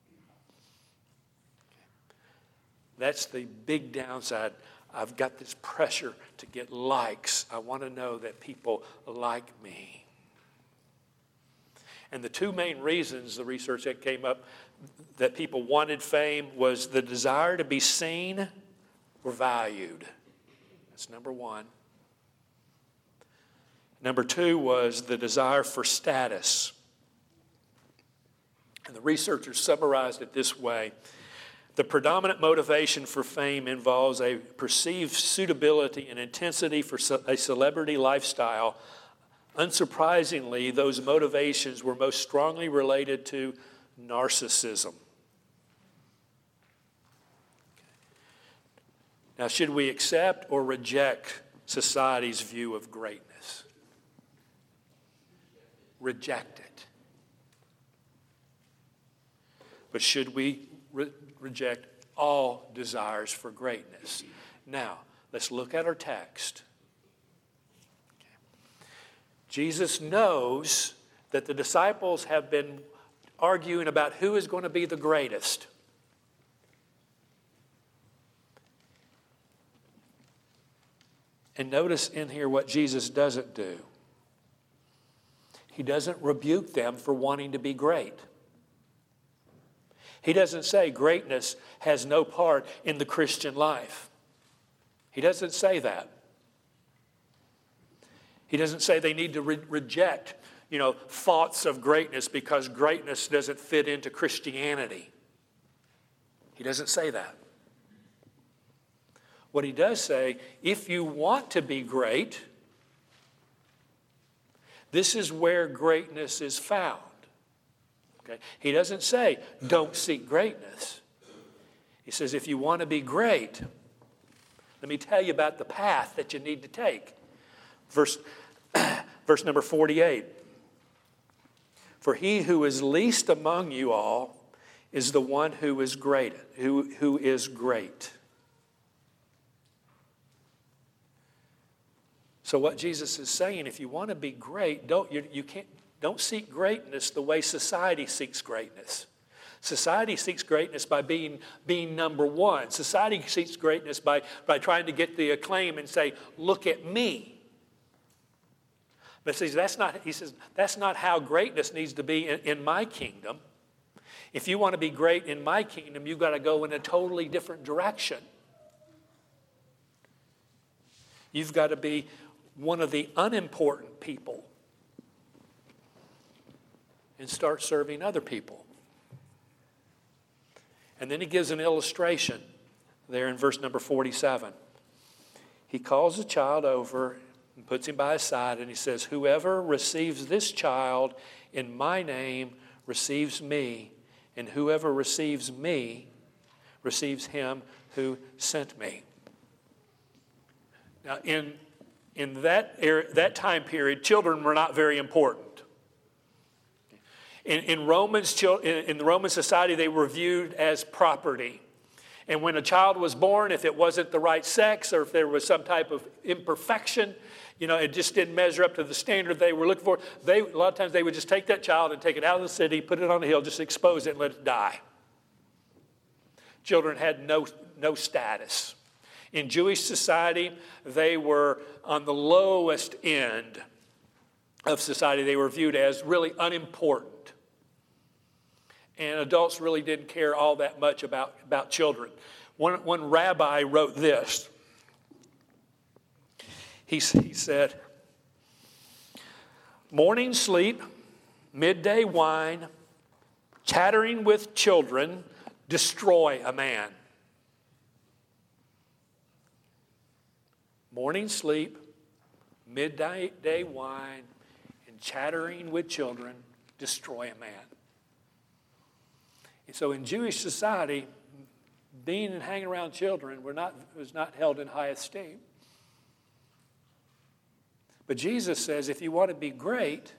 That's the big downside. I've got this pressure to get likes. I want to know that people like me. And the two main reasons the research that came up that people wanted fame was the desire to be seen or valued. That's number one. Number two was the desire for status. And the researchers summarized it this way. The predominant motivation for fame involves a perceived suitability and intensity for a celebrity lifestyle. Unsurprisingly, those motivations were most strongly related to narcissism. Now, should we accept or reject society's view of greatness? Reject it. But should we reject all desires for greatness? Now, let's look at our text. Okay. Jesus knows that the disciples have been arguing about who is going to be the greatest. And notice in here what Jesus doesn't do. He doesn't rebuke them for wanting to be great. He doesn't say greatness has no part in the Christian life. He doesn't say that. He doesn't say they need to reject, thoughts of greatness because greatness doesn't fit into Christianity. He doesn't say that. What he does say, if you want to be great, this is where greatness is found. Okay? He doesn't say, don't seek greatness. He says, if you want to be great, let me tell you about the path that you need to take. Verse number 48. For he who is least among you all is the one who is great. Who is great. So what Jesus is saying, if you want to be great, don't seek greatness the way society seeks greatness. Society seeks greatness by being number one. Society seeks greatness by trying to get the acclaim and say, look at me. But he says, that's not how greatness needs to be in my kingdom. If you want to be great in my kingdom, you've got to go in a totally different direction. You've got to be one of the unimportant people and start serving other people. And then he gives an illustration there in verse number 47. He calls the child over and puts him by his side, and he says, whoever receives this child in my name receives me, and whoever receives me receives him who sent me. Now, in that time period, children were not very important. In the Roman society, they were viewed as property. And when a child was born, if it wasn't the right sex or if there was some type of imperfection, it just didn't measure up to the standard they were looking for, a lot of times they would just take that child and take it out of the city, put it on a hill, just expose it and let it die. Children had no status. In Jewish society, they were on the lowest end of society. They were viewed as really unimportant. And adults really didn't care all that much about children. One rabbi wrote this. He said, morning sleep, midday wine, chattering with children destroy a man. Morning sleep, midday wine, and chattering with children destroy a man. And so in Jewish society, being and hanging around children was not held in high esteem. But Jesus says, if you want to be great,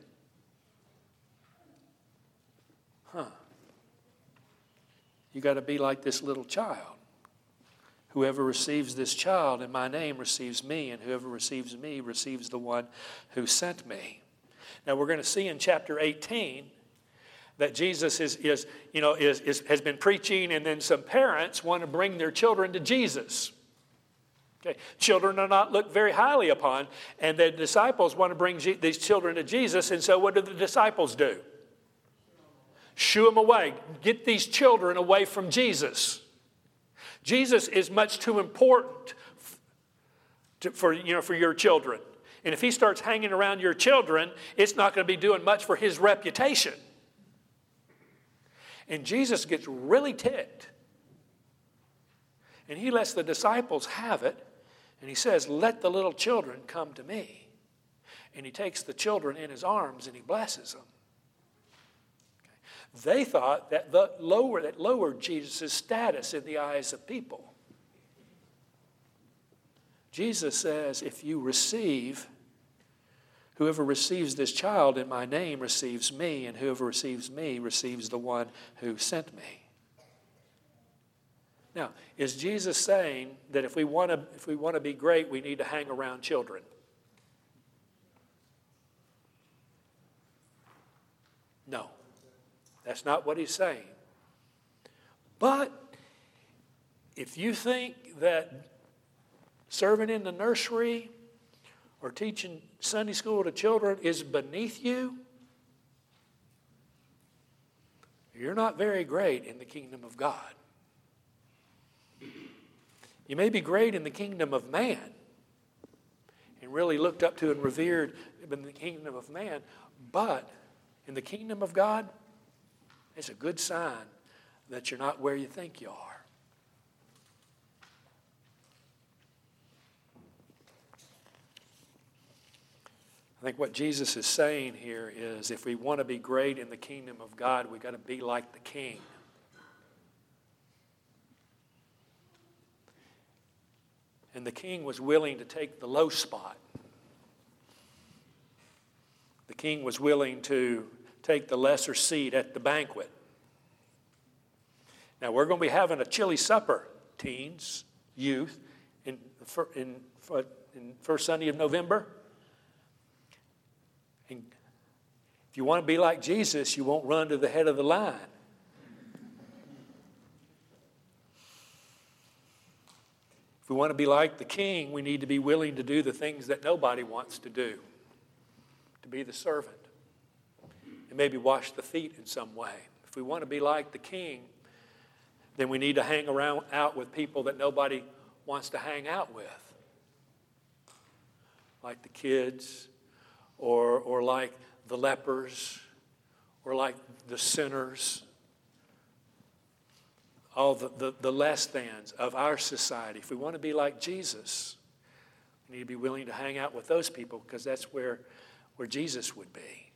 you got to be like this little child. Whoever receives this child in my name receives me, and whoever receives me receives the one who sent me. Now we're going to see in chapter 18 that Jesus has been preaching, and then some parents want to bring their children to Jesus. Okay. Children are not looked very highly upon, and the disciples want to bring these children to Jesus, and so what do the disciples do? Shoo them away. Get these children away from Jesus. Jesus is much too important for your children. And if he starts hanging around your children, it's not going to be doing much for his reputation. And Jesus gets really ticked. And he lets the disciples have it. And he says, let the little children come to me. And he takes the children in his arms and he blesses them. Okay. They thought that lowered Jesus' status in the eyes of people. Jesus says, whoever receives this child in my name receives me, and whoever receives me receives the one who sent me. Now, is Jesus saying that if we want to be great, we need to hang around children? No, that's not what he's saying. But if you think that serving in the nursery or teaching Sunday school to children is beneath you, you're not very great in the kingdom of God. You may be great in the kingdom of man and really looked up to and revered in the kingdom of man, but in the kingdom of God, it's a good sign that you're not where you think you are. I think what Jesus is saying here is if we want to be great in the kingdom of God, we've got to be like the king. And the king was willing to take the low spot. The king was willing to take the lesser seat at the banquet. Now, we're going to be having a chili supper, teens, youth, in first Sunday of November. And if you want to be like Jesus, you won't run to the head of the line. we want to be like the king, we need to be willing to do the things that nobody wants to do. To be the servant. And maybe wash the feet in some way. If we want to be like the king, then we need to hang out with people that nobody wants to hang out with. Like the kids, or like the lepers, or like the sinners. All the less thans of our society. If we want to be like Jesus, we need to be willing to hang out with those people because that's where Jesus would be.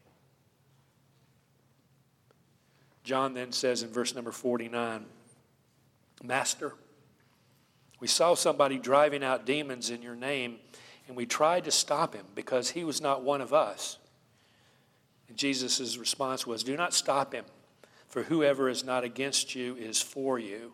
John then says in verse number 49, Master, we saw somebody driving out demons in your name, and we tried to stop him because he was not one of us. And Jesus' response was, do not stop him, for whoever is not against you is for you.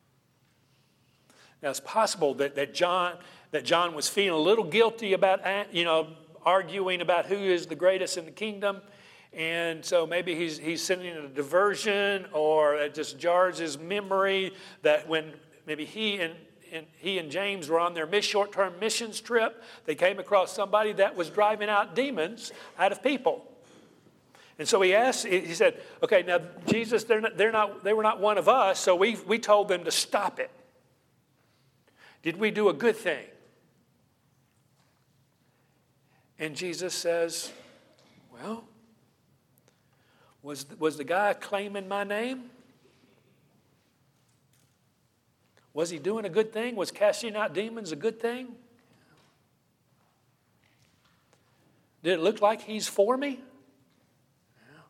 Now it's possible that John was feeling a little guilty about arguing about who is the greatest in the kingdom. And so maybe he's sending a diversion, or it just jars his memory that when maybe he and James were on their short-term missions trip, they came across somebody that was driving out demons out of people. And so he said, okay, now Jesus, they were not one of us, so we told them to stop it. Did we do a good thing? And Jesus says, well, was the guy claiming my name? Was he doing a good thing? Was casting out demons a good thing? Did it look like he's for me? Yeah.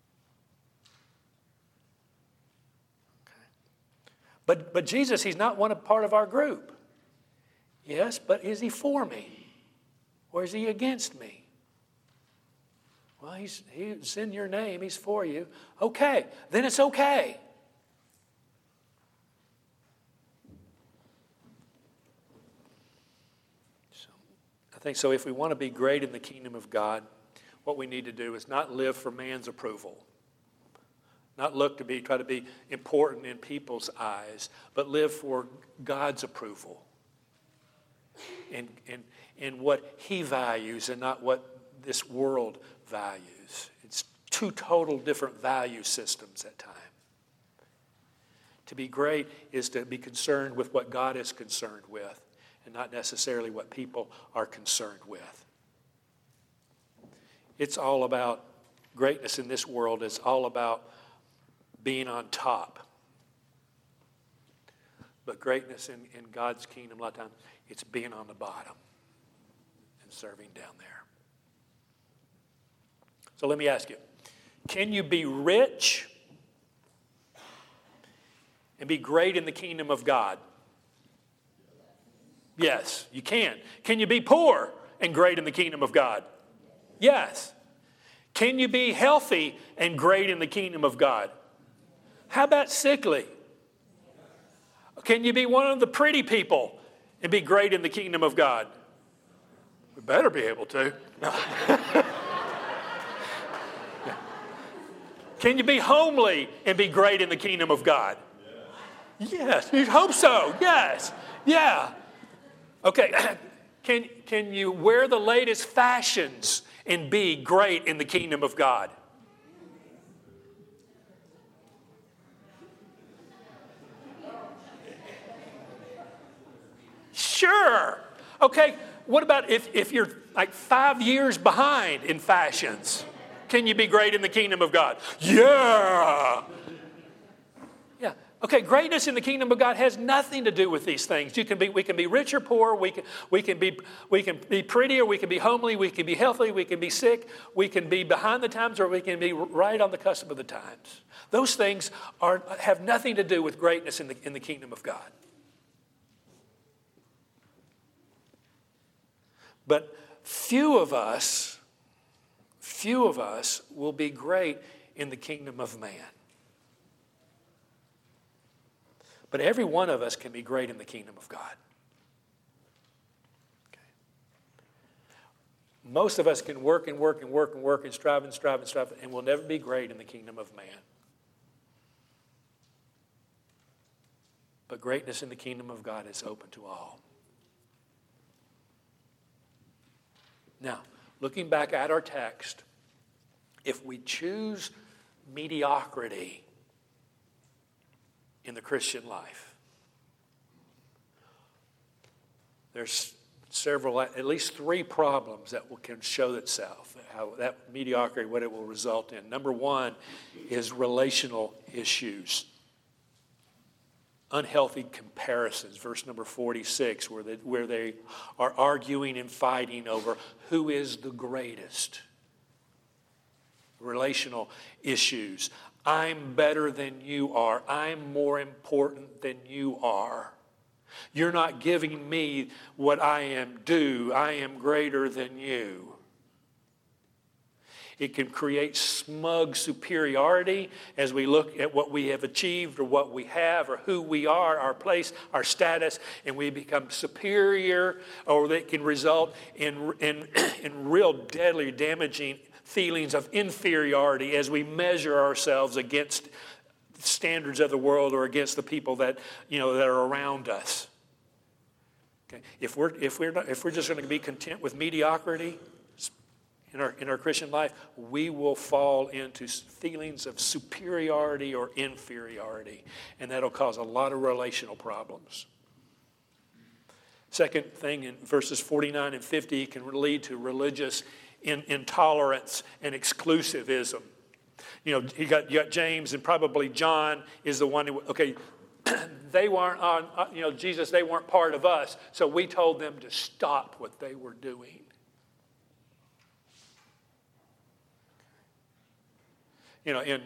Okay. But Jesus, he's not part of our group. Yes, but is he for me? Or is he against me? Well, he's in your name. He's for you. Okay, then it's okay. So, I think so. If we want to be great in the kingdom of God, what we need to do is not live for man's approval, not try to be important in people's eyes, but live for God's approval and what He values and not what this world values. It's two total different value systems at times. To be great is to be concerned with what God is concerned with and not necessarily what people are concerned with. It's all about greatness in this world. It's all about being on top. But greatness in God's kingdom, a lot of times, it's being on the bottom and serving down there. So let me ask you, can you be rich and be great in the kingdom of God? Yes, you can. Can you be poor and great in the kingdom of God? Yes. Can you be healthy and great in the kingdom of God? How about sickly? Can you be one of the pretty people and be great in the kingdom of God? We better be able to. Can you be homely and be great in the kingdom of God? Yes, you hope so. Yes. Yeah. Okay. Can you wear the latest fashions and be great in the kingdom of God? Sure. Okay. What about if you're like 5 years behind in fashions? Can you be great in the kingdom of God? Yeah. Yeah. Okay, greatness in the kingdom of God has nothing to do with these things. We can be rich or poor, we can be pretty or we can be homely, we can be healthy, we can be sick, we can be behind the times or we can be right on the cusp of the times. Those things have nothing to do with greatness in the kingdom of God. But few of us will be great in the kingdom of man. But every one of us can be great in the kingdom of God. Okay. Most of us can work and strive, and we'll never be great in the kingdom of man. But greatness in the kingdom of God is open to all. Now, looking back at our text, if we choose mediocrity in the Christian life, there's several, at least three problems that can show itself, how that mediocrity, what it will result in. Number one is relational issues. Unhealthy comparisons, verse number 46, where they are arguing and fighting over who is the greatest. Relational issues. I'm better than you are. I'm more important than you are. You're not giving me what I am due. I am greater than you. It can create smug superiority as we look at what we have achieved or what we have or who we are, our place, our status, and we become superior, or that can result in real deadly, damaging feelings of inferiority as we measure ourselves against standards of the world or against the people that are around us. Okay? If we're just going to be content with mediocrity in our Christian life, we will fall into feelings of superiority or inferiority, and that'll cause a lot of relational problems. Second thing, in verses 49 and 50, can lead to religious intolerance and exclusivism. You got James, and probably John is the one who, they weren't on, Jesus, they weren't part of us, so we told them to stop what they were doing. In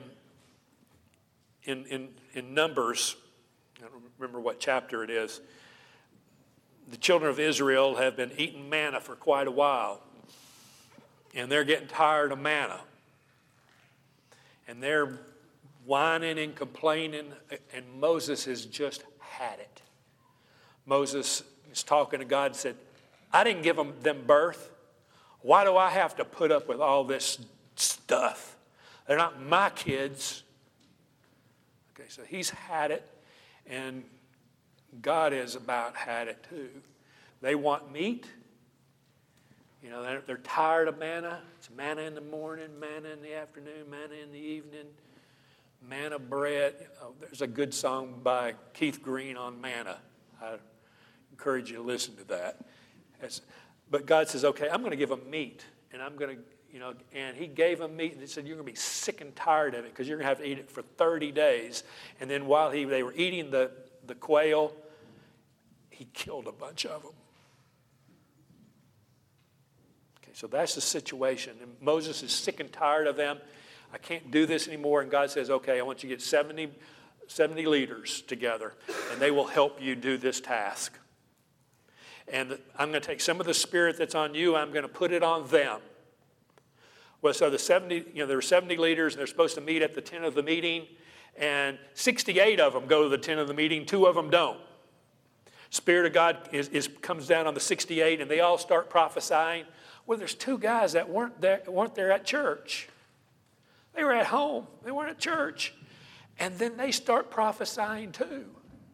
Numbers, I don't remember what chapter it is, the children of Israel have been eating manna for quite a while, and they're getting tired of manna. And they're whining and complaining, and Moses has just had it. Moses is talking to God and said, I didn't give them birth. Why do I have to put up with all this stuff? They're not my kids. Okay, so he's had it, and God has about had it too. They want meat. They're tired of manna. It's manna in the morning, manna in the afternoon, manna in the evening, manna bread. There's a good song by Keith Green on manna. I encourage you to listen to that. But God says, okay, I'm going to give them meat, and I'm going to, and he gave them meat, and he said, you're going to be sick and tired of it because you're going to have to eat it for 30 days. And then while they were eating the quail, he killed a bunch of them. Okay, so that's the situation. And Moses is sick and tired of them. I can't do this anymore. And God says, okay, I want you to get 70 leaders together, and they will help you do this task. And I'm going to take some of the spirit that's on you, I'm going to put it on them. Well, so there were 70 leaders, and they're supposed to meet at the tent of the meeting, and 68 of them go to the tent of the meeting, 2 of them don't. Spirit of God comes down on the 68, and they all start prophesying. Well, there's 2 guys that weren't there at church. They were at home. They weren't at church. And then they start prophesying too.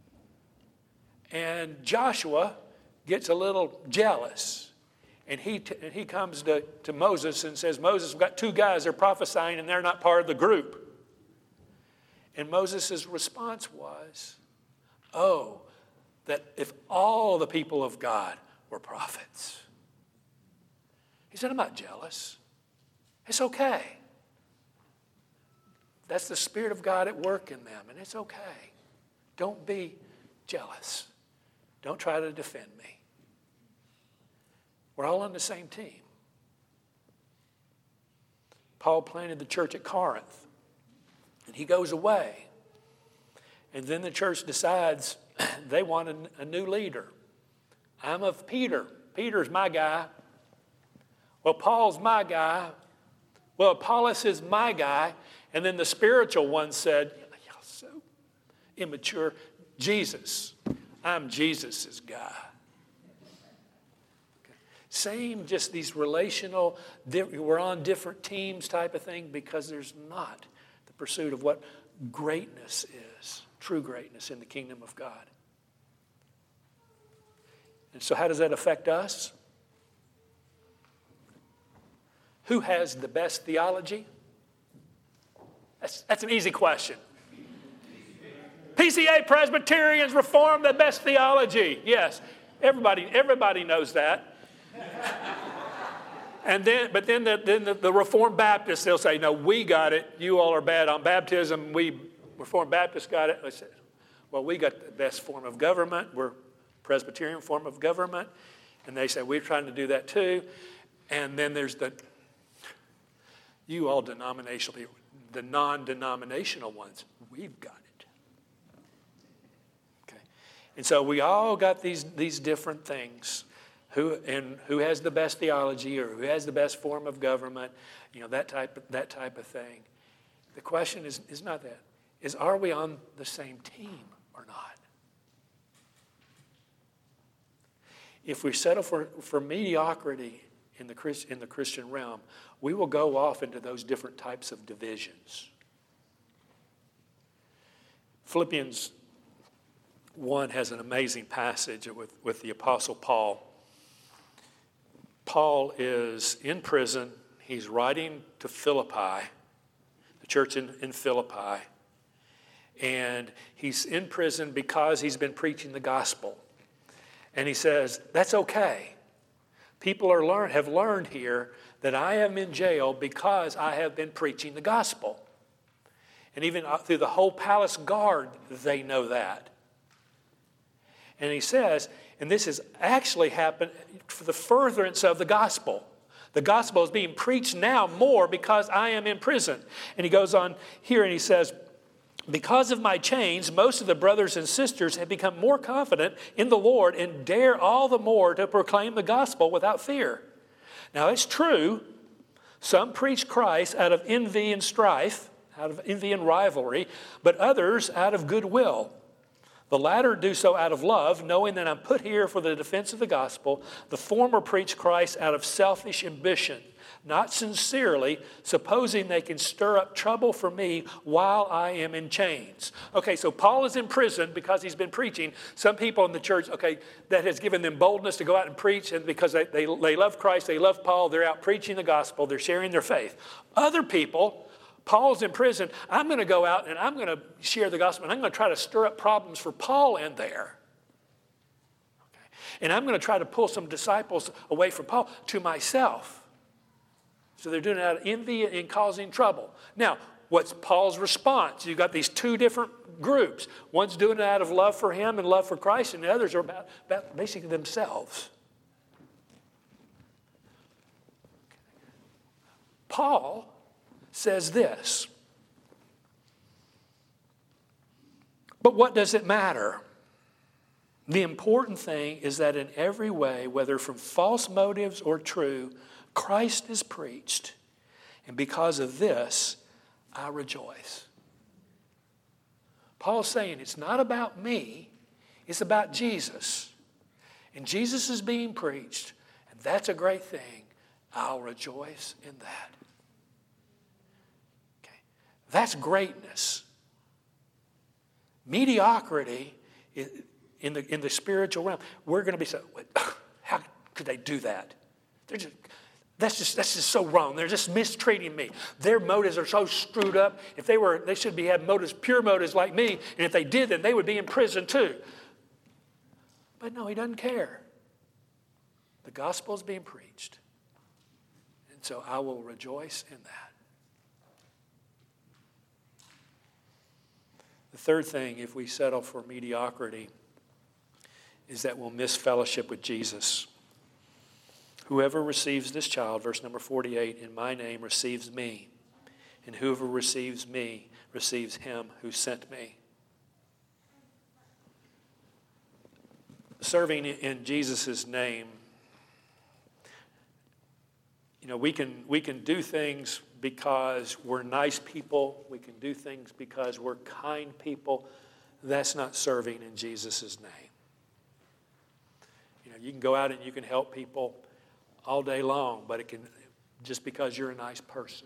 And Joshua gets a little jealous. And he comes to Moses and says, Moses, we've got 2 guys, they're prophesying, and they're not part of the group. And Moses' response was, that if all the people of God were prophets. He said, I'm not jealous. It's okay. That's the Spirit of God at work in them, and it's okay. Don't be jealous. Don't try to defend me. We're all on the same team. Paul planted the church at Corinth, and he goes away. And then the church decides they want a new leader. I'm of Peter. Peter's my guy. Well, Paul's my guy. Well, Apollos is my guy. And then the spiritual one said, y'all so immature. Jesus. I'm Jesus's guy. Okay. Same, just these relational, we're on different teams type of thing, because there's not the pursuit of what greatness is, true greatness in the kingdom of God. And so how does that affect us? Who has the best theology? That's an easy question. PCA, Presbyterians, Reformed, the best theology. Yes, everybody knows that. And then the Reformed Baptists, they'll say, no, we got it. You all are bad on baptism. We Reformed Baptists got it. I said, well, we got the best form of government. We're Presbyterian form of government. And they say, we're trying to do that too. And then there's you all denominational people, the non-denominational ones. We've got it. Okay. And so we all got these different things. Who has the best theology, or who has the best form of government, that type of thing. The question is not that. Is, are we on the same team or not? If we settle for mediocrity in the Christian realm, we will go off into those different types of divisions. Philippians 1 has an amazing passage with the Apostle Paul. Paul is in prison. He's writing to Philippi, the church in Philippi. And he's in prison because he's been preaching the gospel. And he says, that's okay. People have learned here that I am in jail because I have been preaching the gospel. And even through the whole palace guard, they know that. And he says, and this has actually happened for the furtherance of the gospel. The gospel is being preached now more because I am in prison. And he goes on here and he says, because of my chains, most of the brothers and sisters have become more confident in the Lord and dare all the more to proclaim the gospel without fear. Now it's true, some preach Christ out of envy and strife, out of envy and rivalry, but others out of goodwill. The latter do so out of love, knowing that I'm put here for the defense of the gospel. The former preach Christ out of selfish ambition, not sincerely, supposing they can stir up trouble for me while I am in chains. Okay, so Paul is in prison because he's been preaching. Some people in the church, that has given them boldness to go out and preach, and because they love Christ, they love Paul, they're out preaching the gospel, they're sharing their faith. Other people, Paul's in prison. I'm going to go out and I'm going to share the gospel, and I'm going to try to stir up problems for Paul in there. Okay. And I'm going to try to pull some disciples away from Paul to myself. So they're doing it out of envy and causing trouble. Now, what's Paul's response? You've got these two different groups. One's doing it out of love for him and love for Christ, and the others are about basically themselves. Paul says this, but what does it matter? The important thing is that in every way, whether from false motives or true, Christ is preached, and because of this, I rejoice. Paul's saying it's not about me, it's about Jesus. And Jesus is being preached, and that's a great thing. I'll rejoice in that. That's greatness. Mediocrity in the spiritual realm. We're going to be so, how could they do that? That's just so wrong. They're just mistreating me. Their motives are so screwed up. If they should have motives, pure motives like me. And if they did, then they would be in prison too. But no, he doesn't care. The gospel is being preached. And so I will rejoice in that. The third thing, if we settle for mediocrity, is that we'll miss fellowship with Jesus. Whoever receives this child, verse number 48, in my name receives me. And whoever receives me receives him who sent me. Serving in Jesus' name, we can do things because we're nice people. We can do things because we're kind people. That's not serving in Jesus' name. You can go out and you can help people all day long, but it can just because you're a nice person.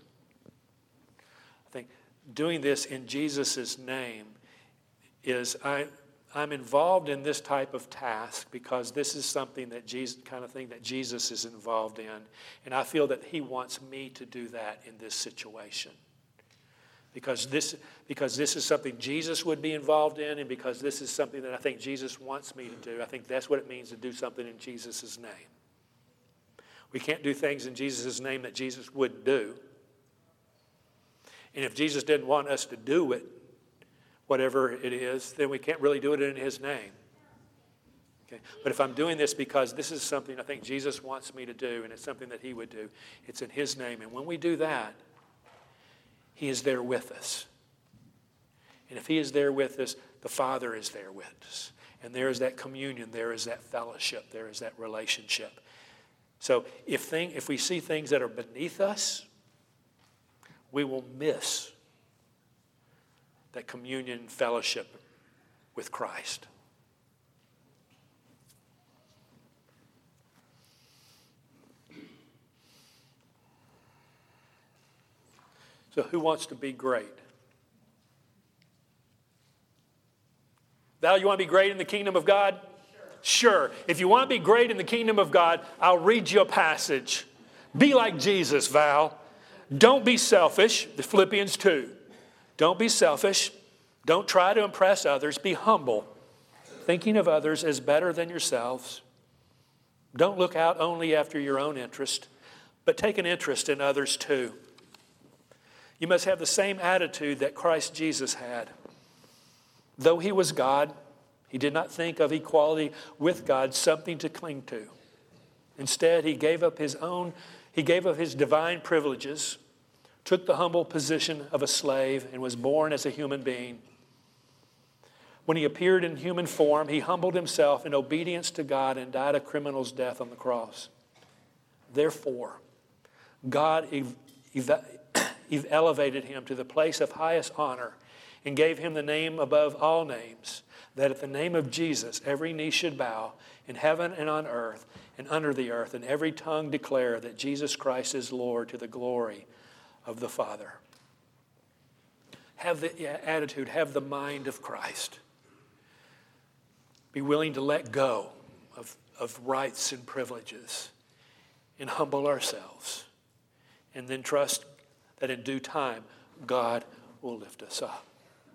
I think doing this in Jesus' name is I'm involved in this type of task because this is something that Jesus, kind of thing that Jesus is involved in. And I feel that he wants me to do that in this situation. Because this is something Jesus would be involved in, and because this is something that I think Jesus wants me to do. I think that's what it means to do something in Jesus' name. We can't do things in Jesus' name that Jesus wouldn't do. And if Jesus didn't want us to do it, whatever it is, then we can't really do it in his name. Okay? But if I'm doing this because this is something I think Jesus wants me to do, and it's something that he would do, it's in his name. And when we do that, he is there with us. And if he is there with us, the Father is there with us. And there is that communion, there is that fellowship, there is that relationship. So if we see things that are beneath us, we will miss that communion and fellowship with Christ. So who wants to be great? Val, you want to be great in the kingdom of God? Sure. If you want to be great in the kingdom of God, I'll read you a passage. Be like Jesus, Val. Don't be selfish. The Philippians 2. Don't be selfish. Don't try to impress others. Be humble, thinking of others as better than yourselves. Don't look out only after your own interest, but take an interest in others too. You must have the same attitude that Christ Jesus had. Though he was God, he did not think of equality with God something to cling to. Instead, he gave up his divine privileges, took the humble position of a slave, and was born as a human being. When he appeared in human form, he humbled himself in obedience to God and died a criminal's death on the cross. Therefore, God elevated him to the place of highest honor and gave him the name above all names, that at the name of Jesus every knee should bow in heaven and on earth and under the earth, and every tongue declare that Jesus Christ is Lord, to the glory of the Father. Have the attitude, have the mind of Christ. Be willing to let go of rights and privileges and humble ourselves, and then trust that in due time God will lift us up.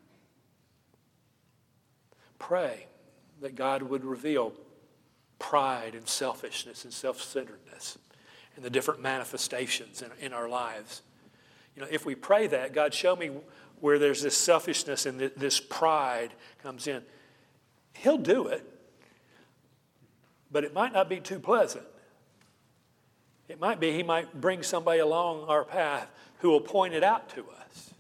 Pray that God would reveal pride and selfishness and self-centeredness and the different manifestations in our lives. You know, if we pray that, God, show me where there's this selfishness and this pride comes in, he'll do it, but it might not be too pleasant. It might be he might bring somebody along our path who will point it out to us,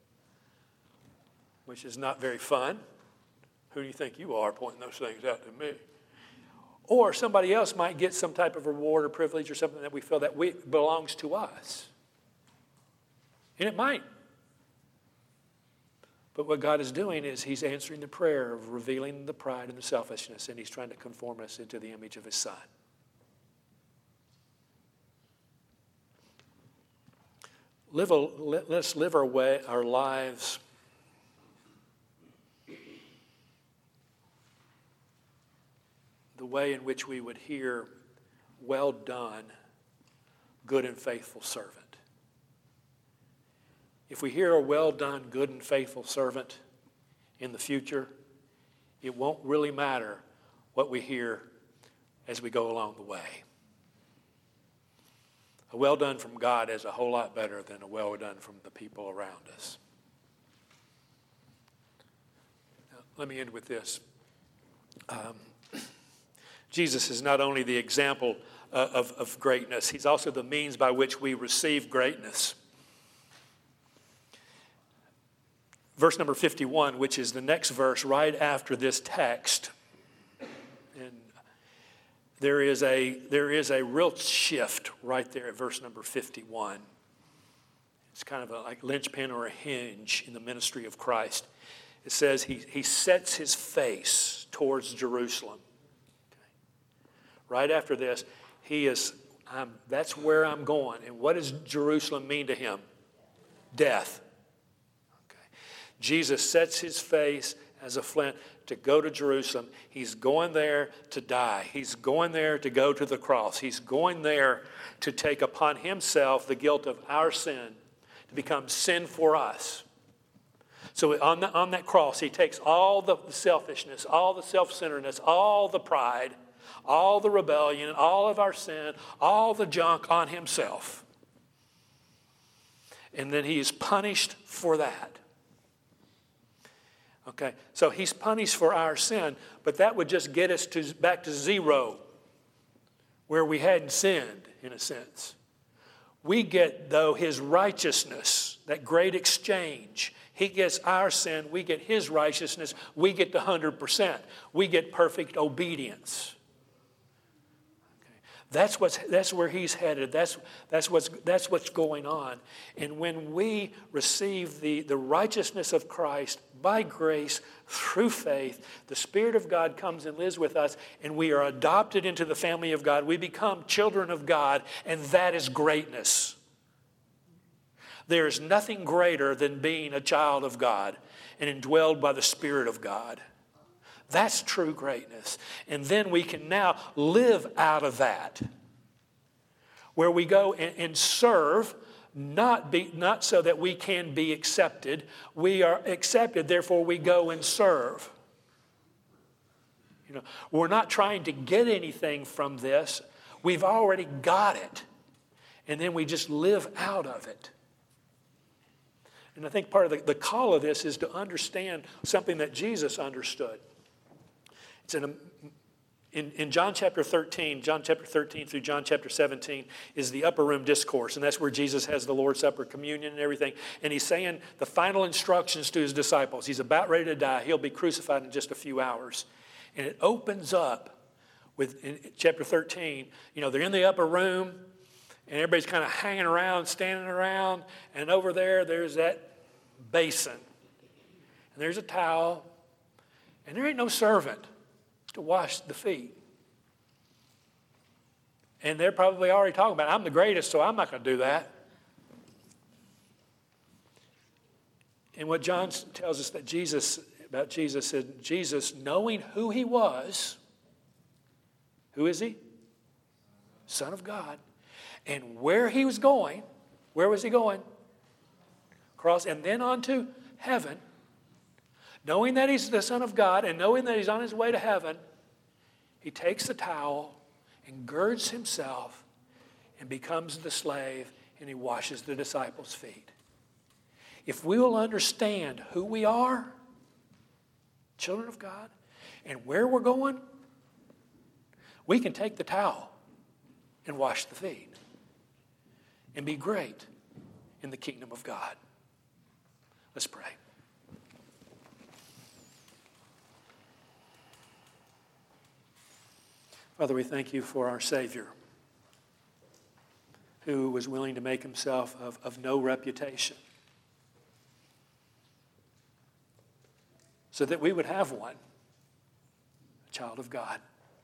which is not very fun. Who do you think you are pointing those things out to me? Or somebody else might get some type of reward or privilege or something that we feel that belongs to us. And it might. But what God is doing is he's answering the prayer of revealing the pride and the selfishness, and he's trying to conform us into the image of his Son. Let's live our lives the way in which we would hear, "Well done, good and faithful servant." If we hear a "well done, good and faithful servant" in the future, it won't really matter what we hear as we go along the way. A well done from God is a whole lot better than a well done from the people around us. Now, let me end with this. Jesus is not only the example of greatness, he's also the means by which we receive greatness. Verse number 51, which is the next verse right after this text, and there is a real shift right there at verse number 51. It's kind of like a linchpin or a hinge in the ministry of Christ. It says he sets his face towards Jerusalem. Right after this, that's where I'm going. And what does Jerusalem mean to him? Death. Okay. Jesus sets his face as a flint to go to Jerusalem. He's going there to die. He's going there to go to the cross. He's going there to take upon himself the guilt of our sin, to become sin for us. So on that cross, he takes all the selfishness, all the self-centeredness, all the pride, all the rebellion, all of our sin, all the junk on himself. And then he is punished for that. Okay, so he's punished for our sin, but that would just get us back to zero, where we hadn't sinned, in a sense. We get, though, his righteousness, that great exchange. He gets our sin, we get his righteousness, we get the 100%. We get perfect obedience. Okay. That's where he's headed. That's what's going on. And when we receive the righteousness of Christ by grace through faith, the Spirit of God comes and lives with us, and we are adopted into the family of God. We become children of God, and that is greatness. There is nothing greater than being a child of God and indwelled by the Spirit of God. That's true greatness. And then we can now live out of that, where we go and serve, not so that we can be accepted. We are accepted, therefore we go and serve. You know, we're not trying to get anything from this. We've already got it. And then we just live out of it. And I think part of the call of this is to understand something that Jesus understood. It's in John chapter 13 through John chapter 17 is the upper room discourse. And that's where Jesus has the Lord's Supper, communion and everything. And he's saying the final instructions to his disciples. He's about ready to die. He'll be crucified in just a few hours. And it opens up with, in chapter 13, you know, they're in the upper room. And everybody's kind of hanging around, standing around. And over there's that basin. And there's a towel. And there ain't no servant to wash the feet. And they're probably already talking about, I'm the greatest, so I'm not going to do that. And what John tells us that about Jesus said, Jesus, knowing who he was, who is he? Son of God. And where he was going, where was he going? Cross, and then on to heaven. Knowing that he's the Son of God and knowing that he's on his way to heaven, he takes the towel and girds himself and becomes the slave, and he washes the disciples' feet. If we will understand who we are, children of God, and where we're going, we can take the towel and wash the feet and be great in the kingdom of God. Let's pray. Father, we thank you for our Savior, who was willing to make himself of no reputation, so that we would have one, a child of God.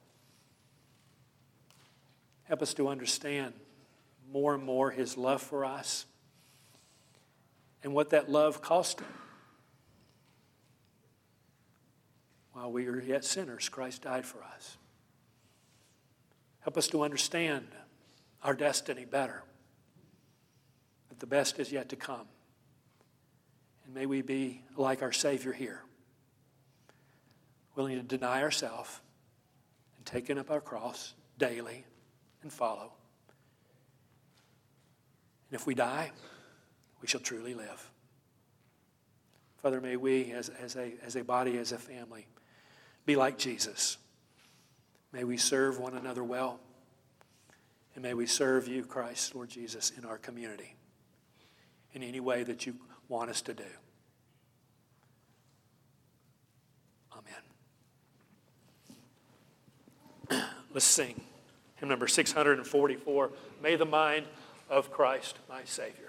Help us to understand more and more his love for us and what that love cost him. While we were yet sinners, Christ died for us. Help us to understand our destiny better, that the best is yet to come. And may we be like our Savior here, willing to deny ourselves and taking up our cross daily and follow. And if we die, we shall truly live. Father, may we as a body, as a family, be like Jesus. May we serve one another well. And may we serve you, Christ, Lord Jesus, in our community in any way that you want us to do. Amen. Let's sing hymn number 644, May the Mind of Christ, my Savior.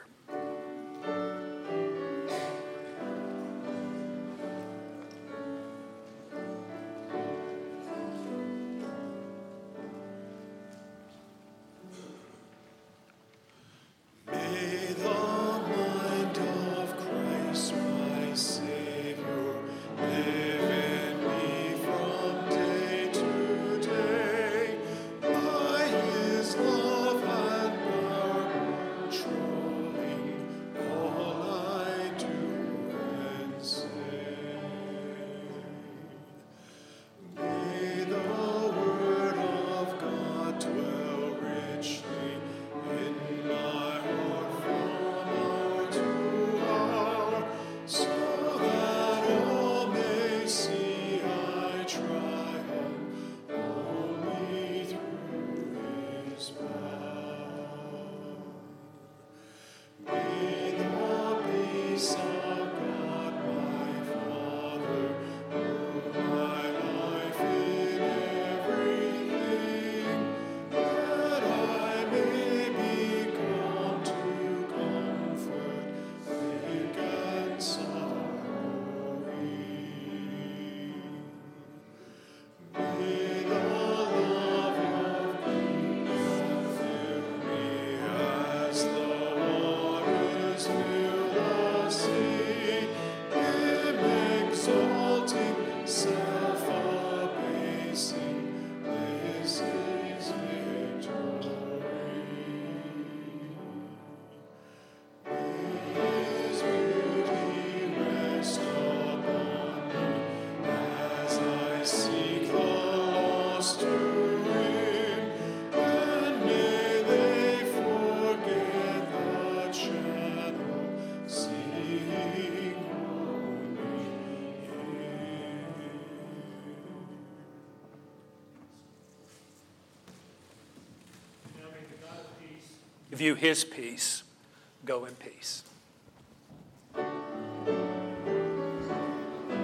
May the mind of Christ, my Savior, live give you his peace. Go in peace.